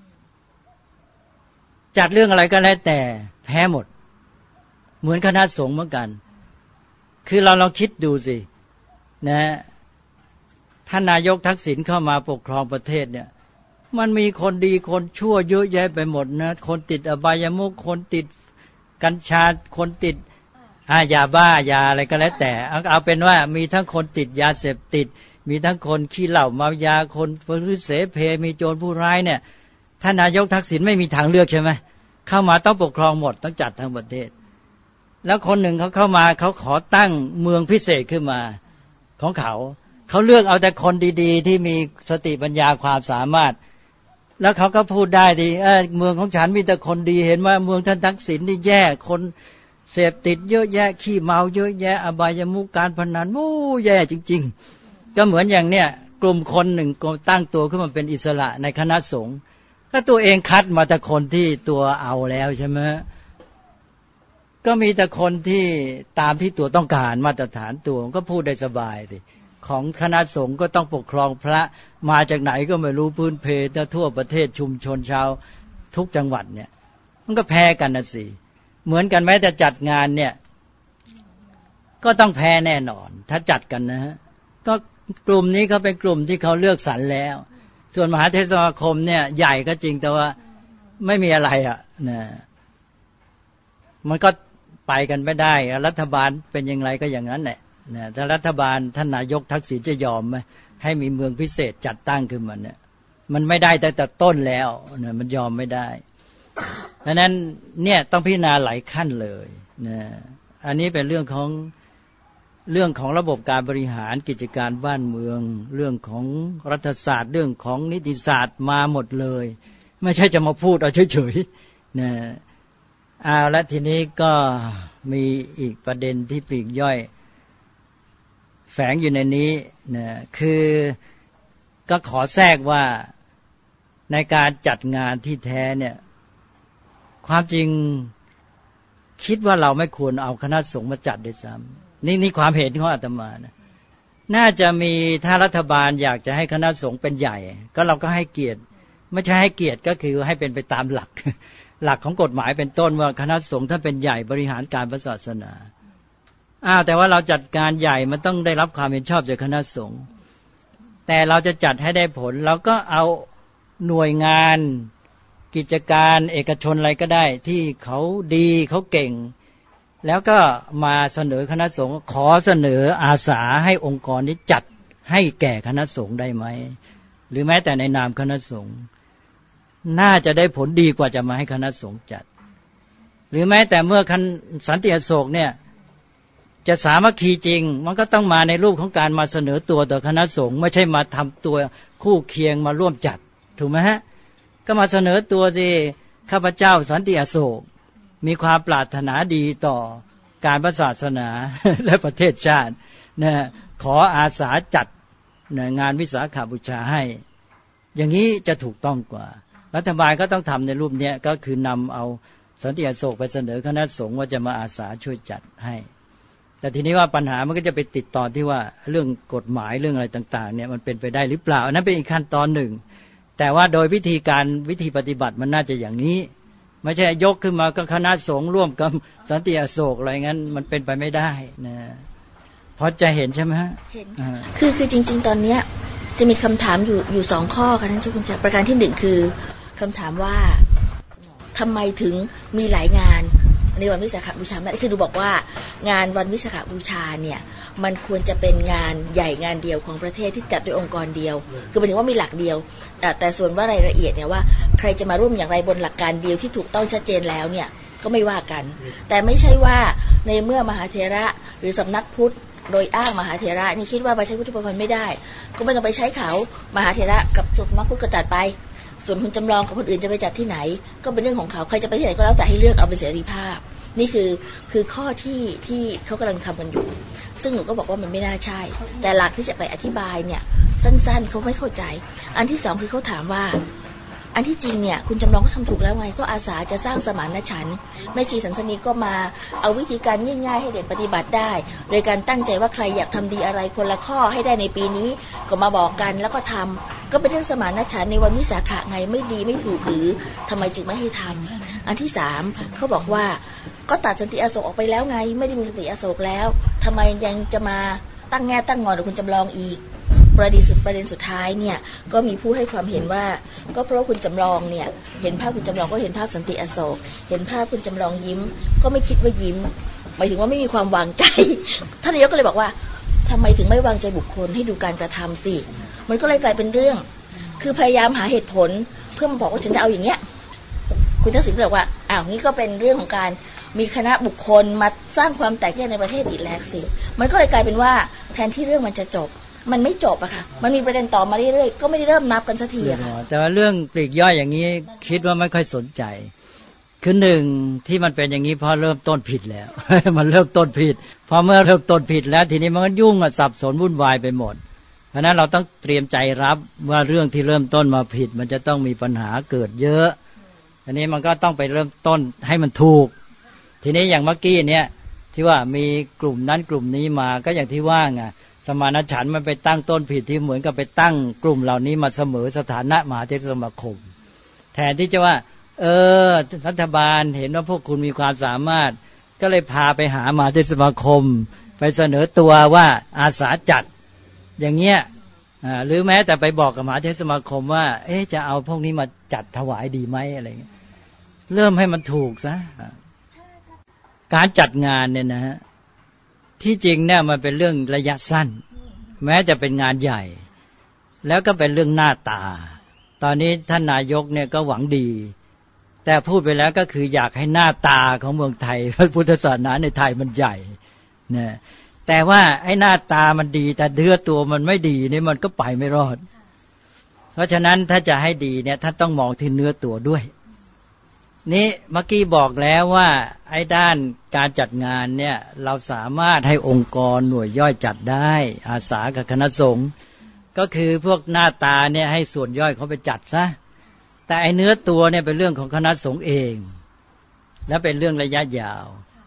จัดเรื่องอะไรก็แล้วแต่แพ้หมดเหมือนคณะสงฆ์เหมือนกันคือเราลองคิดดูสินะท่านนายกทักษิณเข้ามาปกครองประเทศเนี่ยมันมีคนดีคนชั่วเยอะแยะไปหมดนะคนติดอบายมุขคนติดกัญชาคนติดอายาบ้ายาอะไรก็แล้วแต่เอาเอาเป็นว่ามีทั้งคนติดยาเสพติดมีทั้งคนขี้เหล้าเมายาคนพื้นเสเพมีโจรผู้ร้ายเนี่ยท่านนายกทักษิณไม่มีทางเลือกใช่ไหมเข้ามาต้องปกครองหมดต้องจัดทั้งประเทศแล้วคนหนึ่งเขาเข้ามาเขาขอตั้งเมืองพิเศษขึ้นมาของเขาเขาเลือกเอาแต่คนดีๆที่มีสติปัญญาความสามารถแล้วเขาก็พูดได้ดีเออเมืองของฉันมีแต่คนดีเห็นว่าเมืองท่านทักษิณนี่แย่คนเสพติดเยอะแยะขี้เมาเยอะแยะอบายมุขการพนันมู้แย่จริงๆก็เหมือนอย่างเนี้ยกลุ่มคนหนึ่งก็ตั้งตัวขึ้นมาเป็นอิสระในคณะสงฆ์ก็ตัวเองคัดมาแต่คนที่ตัวเอาแล้วใช่ไหมก็มีแต่คนที่ตามที่ตัวต้องการมาตรฐานตัวก็พูดได้สบายสิของคณะสงฆ์ก็ต้องปกครองพระมาจากไหนก็ไม่รู้พื้นเพทั่วประเทศชุมชนชาวทุกจังหวัดเนี่ยมันก็แพ้กันนะสิเหมือนกันแม้แต่จัดงานเนี่ยก็ต้องแพ้แน่นอนถ้าจัดกันนะฮะก็กลุ่มนี้เขาเป็นกลุ่มที่เขาเลือกสรรแล้วส่วนมหาเถรสมาคมเนี่ยใหญ่ก็จริงแต่ว่าไม่มีอะไรอ่ะนะมันก็ไปกันไม่ได้รัฐบาลเป็นอย่างไรก็อย่างนั้นแหละนะถ้ารัฐบาลท่านนายกทักษิณจะยอมไหมให้มีเมืองพิเศษจัดตั้งขึ้นมาเนี่ยมันไม่ได้แต่แต่ต้นแล้วนะมันยอมไม่ได้เพราะนั้นเนี่ยต้องพิจารณาหลายขั้นเลยนะอันนี้เป็นเรื่องของเรื่องของระบบการบริหารกิจการบ้านเมืองเรื่องของรัฐศาสตร์เรื่องของนิติศาสตร์มาหมดเลยไม่ใช่จะมาพูดเอาเฉยๆนะเอาละทีนี้ก็มีอีกประเด็นที่ปลีกย่อยแฝงอยู่ในนี้นะคือก็ขอแทรกว่าในการจัดงานที่แท้เนี่ยความจริงคิดว่าเราไม่ควรเอาคณะสงฆ์มาจัดด้วยซ้ำนี่นี่ความเห็นของอาตมานะน่าจะมีถ้ารัฐบาลอยากจะให้คณะสงฆ์เป็นใหญ่ก็เราก็ให้เกียรติไม่ใช่ให้เกียรติก็คือให้เป็นไปตามหลักหลักของกฎหมายเป็นต้นว่าคณะสงฆ์ถ้าเป็นใหญ่บริหารการพระศาสนาอ้าวแต่ว่าเราจัดการใหญ่มันต้องได้รับความเห็นชอบจากคณะสงฆ์แต่เราจะจัดให้ได้ผลเราก็เอาหน่วยงานกิจการเอกชนอะไรก็ได้ที่เขาดีเขาเก่งแล้วก็มาเสนอคณะสงฆ์ขอเสนออาสาให้องค์กรนี้จัดให้แก่คณะสงฆ์ได้ไหมหรือแม้แต่ในนามคณะสงฆ์น่าจะได้ผลดีกว่าจะมาให้คณะสงฆ์จัดหรือแม้แต่เมื่อสันติอโศกเนี่ยจะสามัคคีจริงมันก็ต้องมาในรูปของการมาเสนอตัวต่อคณะสงฆ์ไม่ใช่มาทำตัวคู่เคียงมาร่วมจัดถูกไหมฮะก็มาเสนอตัวสิข้าพเจ้าสันติอโศกมีความปรารถนาดีต่อการพระศาสนาและประเทศชาตินะขออาสาจัดนะงานวิสาขบูชาให้อย่างนี้จะถูกต้องกว่ารัฐบาลก็ต้องทำในรูปนี้ก็คือนำเอาสันติอโศกไปเสนอคณะสงฆ์ว่าจะมาอาสาช่วยจัดให้แต่ทีนี้ว่าปัญหามันก็จะไปติดต่อที่ว่าเรื่องกฎหมายเรื่องอะไรต่างๆเนี่ยมันเป็นไปได้หรือเปล่าอันนั้นเป็นอีกขั้นตอนหนึ่งแต่ว่าโดยวิธีการวิธีปฏิบัติมันน่าจะอย่างนี้ไม่ใช่ยกขึ้นมาก็คณะสงฆ์ร่วมกับสันติอโศกอะไรงั้นมันเป็นไปไม่ได้นะพอจะเห็นใช่ไหมฮะเห็นคือคือจริงๆตอนเนี้ยจะมีคำถามอยู่อยู่สองข้อค่ะท่านเจ้าคุณเจ้าประการที่หนึ่งคือคำถามว่าทำไมถึงมีหลายงานในวันวิสาขบูชาไม่คือดูบอกว่างานวันวิสาขบูชาเนี่ยมันควรจะเป็นงานใหญ่งานเดียวของประเทศที่จัดโดยองค์กรเดียวคือหมายถึงว่ามีหลักเดียวแต่ส่วนว่ารายละเอียดเนี่ยว่าใครจะมาร่วมอย่างไรบนหลักการเดียวที่ถูกต้องชัดเจนแล้วเนี่ยก็ไม่ว่ากันแต่ไม่ใช่ว่าในเมื่อมหาเถระหรือสำนักพุทธโดยอ้างมหาเถระนี่คิดว่าไปใช้พุทธประพันธ์ไม่ได้ก็ไม่ต้องไปใช้เขามหาเถระกับสำนักพุทธก็จัดไปส่วนคุณจำลองกับคนอื่นจะไปจัดที่ไหนก็เป็นเรื่องของเขาใครจะไปที่ไหนก็แล้วแต่ให้เลือกเอาเป็นเสรีภาพนี่คือคือข้อที่ที่เขากำลังทำกันอยู่ซึ่งหนูก็บอกว่ามันไม่น่าใช่แต่หลักที่จะไปอธิบายเนี่ยสั้นๆเขาไม่เข้าใจอันที่สองคือเขาถามว่าอันที่จริงเนี่ยคุณจำลองก็ทำถูกแล้วไงก็อาสาจะสร้างสมานฉันท์แม่ชีสันสนีก็มาเอาวิธีการง่ายๆให้เด็กปฏิบัติได้โดยการตั้งใจว่าใครอยากทำดีอะไรคนละข้อให้ได้ในปีนี้ก็มาบอกกันแล้วก็ทำก็เป็นเรื่องสมานฉันท์ในวันวิสาขะไงไม่ดีไม่ถูกหรือทำไมจึงไม่ให้ทำอันที่สามเขาบอกว่าก็ตัดสันติอโศกออกไปแล้วไงไม่ได้มีสันติอโศกแล้วทำไมยังจะมาตั้งแง่ตั้งงอนกับคุณจำลองอีกประเด็นสุดประเด็นสุดท้ายเนี่ยก็มีผู้ให้ความเห็นว่าก็เพราะคุณจำลองเนี่ยเห็นภาพคุณจำลองก็เห็นภาพสันติอโศกเห็นภาพคุณจำลองยิ้มก็ไม่คิดว่ายิ้มหมายถึงว่าไม่มีความวางใจท่านนายกก็เลยบอกว่าทำไมถึงไม่วางใจบุคคลให้ดูการกระทำสิมันก็เลยกลายเป็นเรื่องคือพยายามหาเหตุผลเพื่อมาบอกว่าฉันจะเอาอย่างเงี้ยคุณทักษิณบอกว่าอ้าวนี่ก็เป็นเรื่องของการมีคณะบุคคลมาสร้างความแตกแยกในประเทศอีกแล้วสิมันก็เลยกลายเป็นว่าแทนที่เรื่องมันจะจบมันไม่จบอะค่ะมันมีประเด็นต่อมาเรื่อยๆก็ไม่ได้เริ่มนับกันสักทีอะค่ะแต่ว่าเรื่องปลีกย่อยอย่างนี้คิดว่าไม่ค่อยสนใจคือหนึ่งที่มันเป็นอย่างนี้เพราะเริ่มต้นผิดแล้ว มันเริ่มต้นผิดพอเมื่อเริ่มต้นผิดแล้วทีนี้มันก็ยุ่งอะสับสนวุ่นวายไปหมดเพราะนั้นเราต้องเตรียมใจรับว่าเรื่องที่เริ่มต้นมาผิดมันจะต้องมีปัญหาเกิดเยอะอันนี้มันก็ต้องไปเริ่มต้นให้มันถูกทีนี้อย่างเมื่อกี้เนี่ยที่ว่ามีกลุ่มนั้นกลุ่มนี้มาก็อย่างที่ว่าไงสมานฉันท์มันไปตั้งต้นผิดที่เหมือนกับไปตั้งกลุ่มเหล่านี้มาเสมอสถานะมหาเถรสมาคมแทนที่จะว่าเออรัฐบาลเห็นว่าพวกคุณมีความสามารถก็เลยพาไปหามหาเถรสมาคมไปเสนอตัวว่าอาสาจัดอย่างเงี้ยหรือแม้แต่ไปบอกกับมหาเถรสมาคมว่าเอ๊ะจะเอาพวกนี้มาจัดถวายดีไหมอะไรเงี้ยเริ่มให้มันถูกซะการจัดงานเนี่ยนะฮะที่จริงเนี่ยมันเป็นเรื่องระยะสั้นแม้จะเป็นงานใหญ่แล้วก็เป็นเรื่องหน้าตาตอนนี้ท่านนายกเนี่ยก็หวังดีแต่พูดไปแล้วก็คืออยากให้หน้าตาของเมืองไทยพระพุทธศาสนาในไทยมันใหญ่นะแต่ว่าไอ้หน้าตามันดีแต่เนื้อตัวมันไม่ดีนี่มันก็ไปไม่รอดเพราะฉะนั้นถ้าจะให้ดีเนี่ยท่านต้องมองที่เนื้อตัวด้วยนี่เมื่อกี้บอกแล้วว่าไอ้ด้านการจัดงานเนี่ยเราสามารถให้องค์กรหน่วยย่อยจัดได้อาสากับคณะสงฆ์ก็คือพวกหน้าตาเนี่ยให้ส่วนย่อยเขาไปจัดซะแต่ไอ้เนื้อตัวเนี่ยเป็นเรื่องของคณะสงฆ์เองและเป็นเรื่องระยะยาว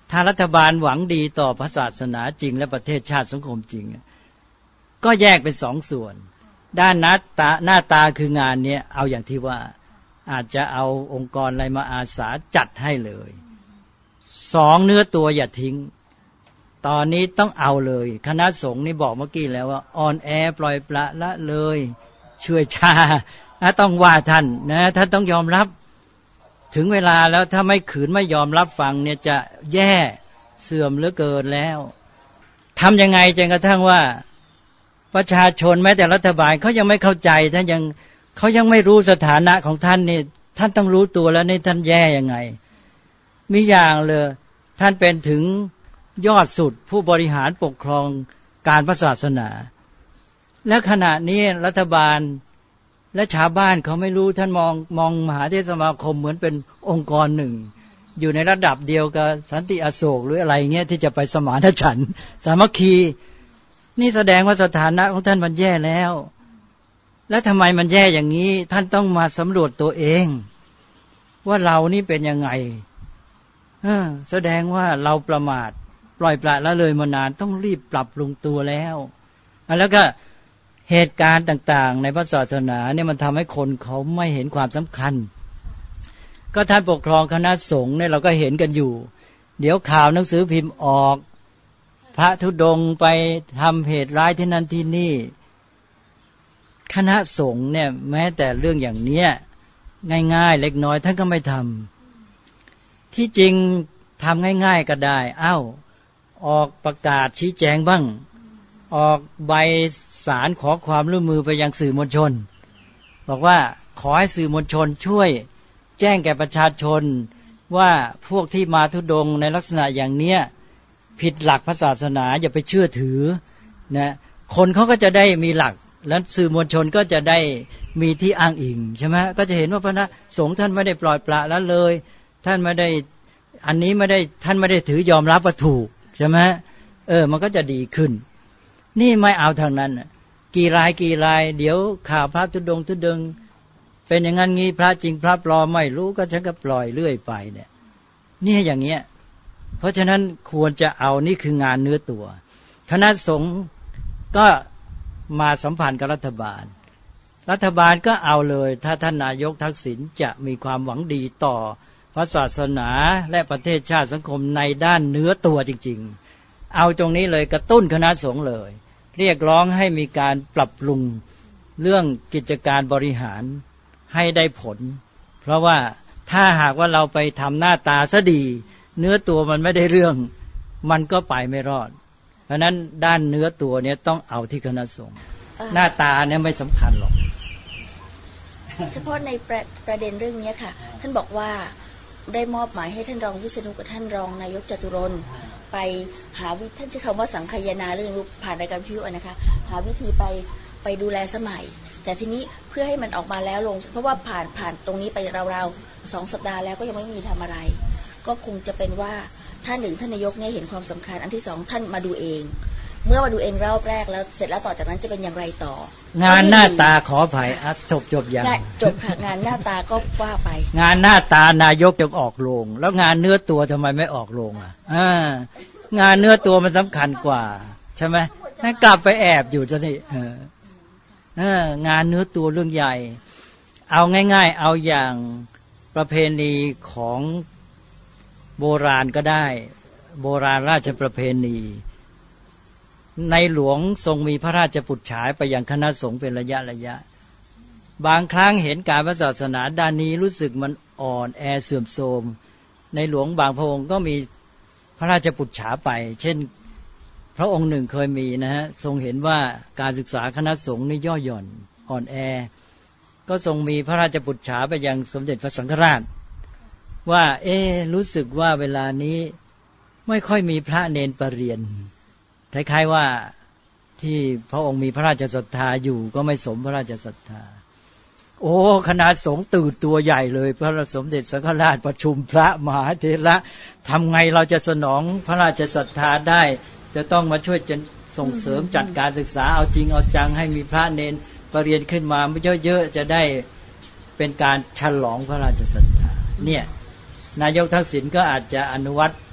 ถ้ารัฐบาลหวังดีต่อพระศาสนาจริงและประเทศชาติสังคมจริงก็แยกเป็นสองส่วนด้านหน้าตาหน้าตาคืองานนี้เอาอย่างที่ว่าอาจจะเอาองค์กรอะไรมาอาสาจัดให้เลยสองเนื้อตัวอย่าทิ้งตอนนี้ต้องเอาเลยคณะสงฆ์นี่บอกเมื่อกี้แล้วว่าอ่อนแอปล่อยปละละเลยช่วยชาต้องว่าท่านนะท่านต้องยอมรับถึงเวลาแล้วถ้าไม่ขืนไม่ยอมรับฟังเนี่ยจะแย่เสื่อมเหลือเกินแล้วทำยังไงจนกระทั่งว่าประชาชนแม้แต่รัฐบาลเขายังไม่เข้าใจท่านยังเขายังไม่รู้สถานะของท่านนี่ท่านต้องรู้ตัวแล้วนี่ท่านแย่ยังไงมีอย่างเลยท่านเป็นถึงยอดสุดผู้บริหารปกครองการพระศาสนาและขณะนี้รัฐบาลและชาวบ้านเขาไม่รู้ท่านมองมองมหาเทรสมาคมเหมือนเป็นองค์กรหนึ่งอยู่ในระดับเดียวกับสันติอโศกหรืออะไรเงี้ยที่จะไปสมานฉันท์สามัคคีนี่แสดงว่าสถานะของท่านมันแย่แล้วและทำไมมันแย่อย่างนี้ท่านต้องมาสำรวจตัวเองว่าเรานี่เป็นยังไงเออแสดงว่าเราประมาทปล่อยปละละเลยมานานต้องรีบปรับปรุงตัวแล้วแล้วก็เหตุการณ์ต่างๆในพระศาสนาเนี่ยมันทำให้คนเขาไม่เห็นความสำคัญก็ท่านปกครองคณะสงฆ์เนี่ยเราก็เห็นกันอยู่เดี๋ยวข่าวหนังสือพิมพ์ออกพระธุดงค์ไปทำเหตุร้ายที่นั่นที่นี่คณะสงฆ์เนี่ยแม้แต่เรื่องอย่างเนี้ยง่ายๆเล็กน้อยท่านก็ไม่ทำที่จริงทำง่ายๆก็ได้เอ้าออกประกาศชี้แจงบ้างออกใบสารขอความร่วมมือไปยังสื่อมวลชนบอกว่าขอให้สื่อมวลชนช่วยแจ้งแก่ประชาชนว่าพวกที่มาธุดงค์ในลักษณะอย่างเนี้ยผิดหลักพระศาสนาอย่าไปเชื่อถือนะคนเขาก็จะได้มีหลักและสื่อมวลชนก็จะได้มีที่อ้างอิงใช่ไหมก็จะเห็นว่าพระสงฆ์ท่านไม่ได้ปล่อยปละละเลยท่านไม่ได้อันนี้ไม่ได้ท่านไม่ได้ถือยอมรับว่าถูกใช่ไหมเออมันก็จะดีขึ้นนี่ไม่เอาทางนั้นกี่รายกี่รายเดี๋ยวข่าวพระธุดงค์ธุดงค์เป็นอย่างนั้นงี้พระจริงพระปลอมไม่รู้ก็ฉันก็ปล่อยเรื่อยไปเนี่ยนี่อย่างเงี้ยเพราะฉะนั้นควรจะเอานี่คืองานเนื้อตัวคณะสงฆ์ก็มาสัมพันธ์กับรัฐบาลรัฐบาลก็เอาเลยถ้าท่านนายกทักษิณจะมีความหวังดีต่อพระศาสนาและประเทศชาติสังคมในด้านเนื้อตัวจริงๆเอาตรงนี้เลยกระตุ้นคณะสงฆ์เลยเรียกร้องให้มีการปรับปรุงเรื่องกิจการบริหารให้ได้ผลเพราะว่าถ้าหากว่าเราไปทำหน้าตาซะดีเนื้อตัวมันไม่ได้เรื่องมันก็ไปไม่รอดเพราะนั้นด้านเนื้อตัวเนี่ยต้องเอาที่คณะสงฆ์หน้าตาเนี่ยไม่สำคัญหรอกเฉพาะในประประเด็นเรื่องนี้ค่ะท่านบอกว่าได้มอบหมายให้ท่านรองวิษณุกับท่านรองนายกจตุรนต์ไปหาวิธีท่านใช้คำว่าสังคายนาเรื่องผ่านรายการพิวนะคะหาวิธีไปไปดูแลสมัยแต่ทีนี้เพื่อให้มันออกมาแล้วลงเพราะว่าผ่านผ่านตรงนี้ไปราวๆสองสัปดาห์แล้วก็ยังไม่มีทำอะไรก็คงจะเป็นว่าท่านหนึ่งท่านนายกเนี่ยเห็นความสำคัญอันที่สองท่านมาดูเองเมื่อมาดูเองรอบแรกแล้วเสร็จแล้วต่อจากนั้นจะเป็นอย่างไรต่องานหน้าตาขออภัยอ่ะจบจบอย่างจบค่ะงานหน้าตาก็ว่าไปงานหน้าตานายกจะออกโรงแล้วงานเนื้อตัวทำไมไม่ออกโรงอ่ะอ่างานเนื้อตัวมันสำคัญกว่าใช่ไหมให้กลับไปแอบอยู่จะนี่เออเอองานเนื้อตัวเรื่องใหญ่เอาง่ายๆเอาอย่างประเพณีของโบราณก็ได้โบราณราชประเพณีในหลวงทรงมีพระราชปุจฉายไปยังคณะสงฆ์เป็นระยะระยะบางครั้งเห็นการพระศาสนาด้านนี้รู้สึกมันอ่อนแอเสื่อมโทรมในหลวงบางพระองค์ก็มีพระราชปุจฉาไปเช่นพระองค์หนึ่งเคยมีนะฮะทรงเห็นว่าการศึกษาคณะสงฆ์นี่ย่อหย่อนอ่อนแอก็ทรงมีพระราชปุจฉาไปยังสมเด็จพระสังฆราชว่าเอ๊รู้สึกว่าเวลานี้ไม่ค่อยมีพระเนนประเรียนคล้ายๆว่าที่พระองค์มีพระราชศรัทธาอยู่ก็ไม่สมพระราชศรัทธาโอ้คณะสงฆ์ตื่นตัวใหญ่เลยพระสมเด็จสังฆราชประชุมพระมหาเถระทำไงเราจะสนองพระราชศรัทธาได้จะต้องมาช่วยจะส่งเสริมจัดการศึกษาเอาจริงเอาจังให้มีพระเนนประเรียนขึ้นมาเยอะๆจะได้เป็นการฉลองพระราชศรัทธาเนี่ยนายกทักษิณก็อาจจะอนุวัต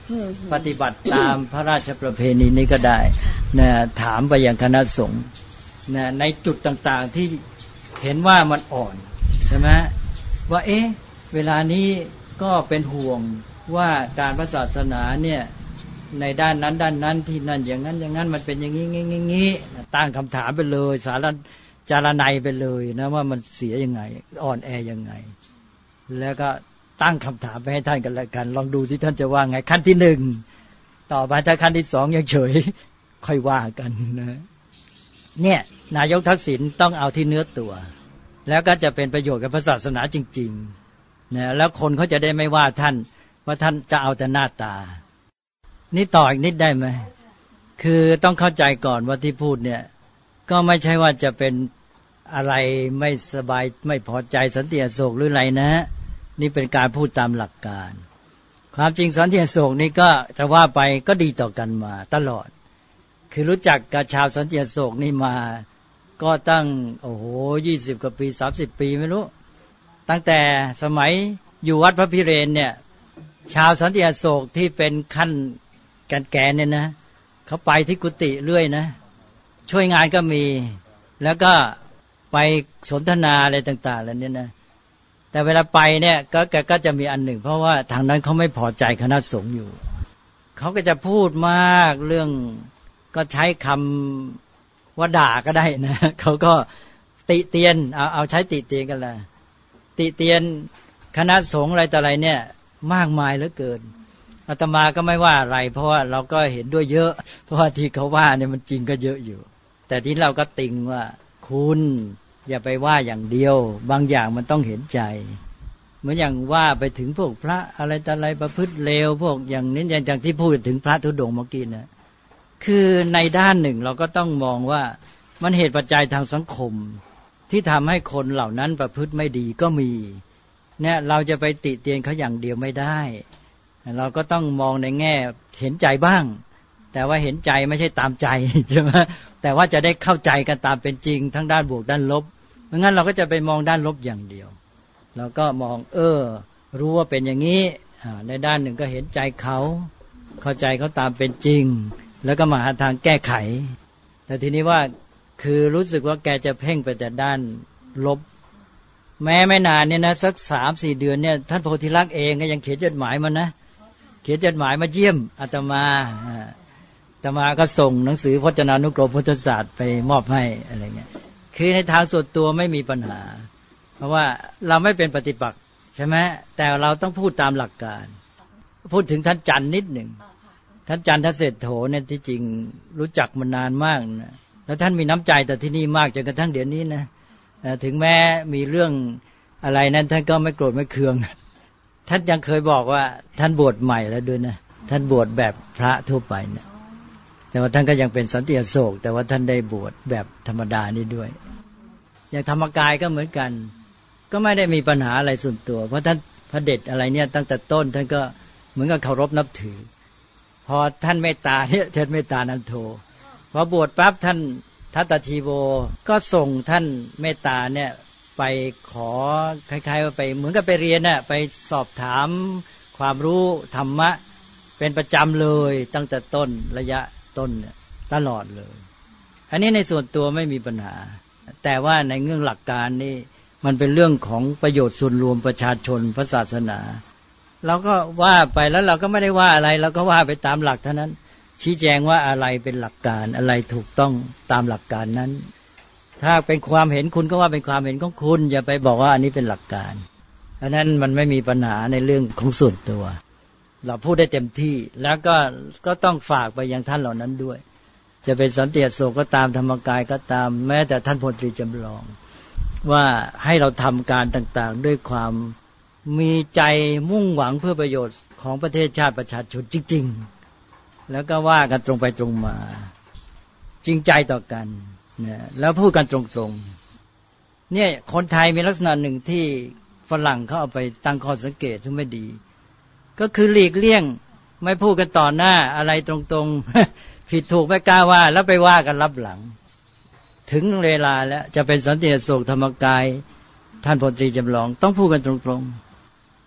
ปฏิบัติตามพระราชประเพณีนี้ก็ได้นะถามไปยังคณะสงฆ์นะในจุดต่างๆที่เห็นว่ามันอ่อนใช่ไหมว่าเอ๊ะเวลานี้ก็เป็นห่วงว่าการพระศาสนาเนี่ยในด้านนั้นด้านนั้นที่นั่นอย่างนั้นอย่างนั้นมันเป็นอย่างนี้งี้งี้ตั้งคำถามไปเลยสารจารนัยไปเลยนะว่ามันเสียยังไงอ่อนแอยังไงแล้วก็ตั้งคำถามไปให้ท่านกันแล้วกันลองดูที่ท่านจะว่าไงขั้นที่หนึ่งต่อไปถ้าขั้นที่สองยังเฉยค่อยว่ากันนะเนี่ยนายกทักษิณต้องเอาที่เนื้อตัวแล้วก็จะเป็นประโยชน์กับพระศาสนาจริงๆนะแล้วคนเขาจะได้ไม่ว่าท่านว่าท่านจะเอาแต่หน้าตานี่ต่ออีกนิดได้ไหมคือต้องเข้าใจก่อนว่าที่พูดเนี่ยก็ไม่ใช่ว่าจะเป็นอะไรไม่สบายไม่พอใจสันติอโศกหรืออะไรนะนี่เป็นการพูดตามหลักการความจริงสันติอโศกนี่ก็จะว่าไปก็ดีต่อกันมาตลอดคือรู้จักกับชาวสันติอโศกนี่มาก็ตั้งโอ้โหยี่สิบกว่าปีสามสิบปีไม่รู้ตั้งแต่สมัยอยู่วัดพระพิเรนเนี่ยชาวสันติอโศกที่เป็นขั้นแก่ๆเนี่ยนะเขาไปที่กุฏิเรื่อยนะช่วยงานก็มีแล้วก็ไปสนทนาอะไรต่างๆแล้วเนี่ยนะแต่เวลาไปเนี่ยก็ก็จะมีอันหนึ่งเพราะว่าทางนั้นเขาไม่พอใจคณะสงฆ์อยู่เขาก็จะพูดมากเรื่องก็ใช้คำว่าด่าก็ได้นะเขาก็ติเตียนเอาเอาใช้ติเตียนกันละติเตียนคณะสงฆ์อะไรต่ออะไรเนี่ยมากมายเหลือเกินอาตมาก็ไม่ว่าอะไรเพราะว่าเราก็เห็นด้วยเยอะเพราะว่าที่เขาว่าเนี่ยมันจริงก็เยอะอยู่แต่ที่เราก็ติงว่าคุณอย่าไปว่าอย่างเดียวบางอย่างมันต้องเห็นใจเหมือนอย่างว่าไปถึงพวกพระอะไรต่ออะไรประพฤติเลวพวกอย่างนี้อย่างที่พูดถึงพระธุดงค์เมื่อกี้นะคือในด้านหนึ่งเราก็ต้องมองว่ามันเหตุปัจจัยทางสังคมที่ทำให้คนเหล่านั้นประพฤติไม่ดีก็มีเนี่ยเราจะไปติเตียนเขาอย่างเดียวไม่ได้เราก็ต้องมองในแง่เห็นใจบ้างแต่ว่าเห็นใจไม่ใช่ตามใจใช่ไหมแต่ว่าจะได้เข้าใจกันตามเป็นจริงทั้งด้านบวกด้านลบเพราะงั้นเราก็จะไปมองด้านลบอย่างเดียวเราก็มองเออรู้ว่าเป็นอย่างนี้ในด้านหนึ่งก็เห็นใจเขาเข้าใจเขาตามเป็นจริงแล้วก็มาหาทางแก้ไขแต่ทีนี้ว่าคือรู้สึกว่าแกจะเพ่งไปแต่ด้านลบแม้ไม่นานเนี่ยนะสักสามสี่เดือนเนี่ยท่านโพธิลักษณ์เองก็ยังเขียนจดหมายมานะเขียนจดหมายมาเยี่ยมอาตมาอาตมาก็ส่งหนังสือพจนานุกรมพุทธศาสตร์ไปมอบให้อะไรเงี้ยคือในทางส่วนตัวไม่มีปัญหาเพราะว่าเราไม่เป็นปฏิปักษ์ใช่ไหมแต่เราต้องพูดตามหลักการพูดถึงท่านจันทร์นิดหนึ่งท่านจันทเศรษโถเนี่ยที่จริงรู้จักมานานมากนะแล้วท่านมีน้ำใจแต่ที่นี่มากจนกระทั่งเดี๋ยวนี้นะถึงแม้มีเรื่องอะไรนั้นท่านก็ไม่โกรธไม่เคืองท่านยังเคยบอกว่าท่านบวชใหม่แล้วด้วยนะท่านบวชแบบพระทั่วไปนะแต่ว่าท่านก็ยังเป็นสันติอโศกแต่ว่าท่านได้บวชแบบธรรมดานี่ด้วยอย่างธรรมกายก็เหมือนกันก็ไม่ได้มีปัญหาอะไรส่วนตัวเพราะท่านพระเดชอะไรเนี่ยตั้งแต่ต้นท่านก็เหมือนกับเคารพนับถือพอท่านเมตตาเนี่ยท่านเมตตานันโทพอบวชปั๊บท่านทัตตชีโวก็ส่งท่านเมตตาเนี่ยไปขอคล้ายๆว่าไปเหมือนกับไปเรียนน่ะไปสอบถามความรู้ธรรมะเป็นประจำเลยตั้งแต่ต้นระยะต้นเนี่ยตลอดเลยอันนี้ในส่วนตัวไม่มีปัญหาแต่ว่าในเรื่องหลักการนี่มันเป็นเรื่องของประโยชน์ส่วนรวมประชาชนพระศาสนาเราก็ว่าไปแล้วเราก็ไม่ได้ว่าอะไรเราก็ว่าไปตามหลักเท่านั้นชี้แจงว่าอะไรเป็นหลักการอะไรถูกต้องตามหลักการนั้นถ้าเป็นความเห็นคุณก็ว่าเป็นความเห็นของคุณอย่าไปบอกว่าอันนี้เป็นหลักการเพราะนั้นมันไม่มีปัญหาในเรื่องของส่วนตัวเราพูดได้เต็มที่แล้วก็ก็ต้องฝากไปยังท่านเหล่านั้นด้วยจะเป็นสันติอโศกก็ตามธรรมกายก็ตามแม้แต่ท่านพลตรีจำลองว่าให้เราทำการต่างๆด้วยความมีใจมุ่งหวังเพื่อประโยชน์ของประเทศชาติประชาชนจริงๆแล้วก็ว่ากันตรงไปตรงมาจริงใจต่อกันนะแล้วพูดกันตรงๆเนี่ยคนไทยมีลักษณะหนึ่งที่ฝรั่งเขาเอาไปตั้งข้อสังเกตที่ไม่ดีก็คือหลีกเลี่ยงไม่พูดกันต่อหน้าอะไรตรงๆ ผิดถูกไม่กล้าว่าแล้วไปว่ากันลับหลังถึงเวลาแล้วจะเป็นสันติอโศกธรรมกายท่านพลตรีจำลองต้องพูดกันตรงๆ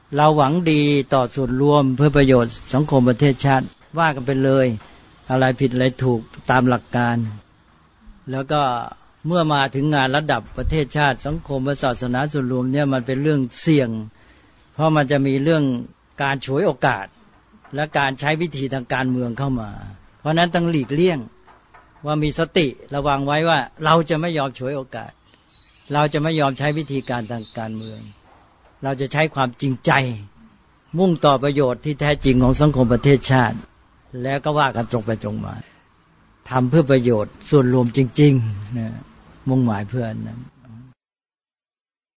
เราหวังดีต่อส่วนรวมเพื่อประโยชน์สังคมประเทศชาติว่ากันไปเลยอะไรผิดอะไรถูกตามหลักการแล้วก็เมื่อมาถึงงานระดับประเทศชาติสังคมศาสนาส่วนรวมเนี่ยมันเป็นเรื่องเสี่ยงเพราะมันจะมีเรื่องการฉวยโอกาสและการใช้วิธีทางการเมืองเข้ามาเพราะนั้นต้องหลีกเลี่ยงว่ามีสติระวังไว้ว่าเราจะไม่ยอมฉวยโอกาสเราจะไม่ยอมใช้วิธีการทางการเมืองเราจะใช้ความจริงใจมุ่งต่อประโยชน์ที่แท้จริงของสังคมประเทศชาติแล้วก็ว่ากันตรงไปตรงมาทำเพื่อประโยชน์ส่วนรวมจริงๆนะมุ่งหมายเพื่อนั้น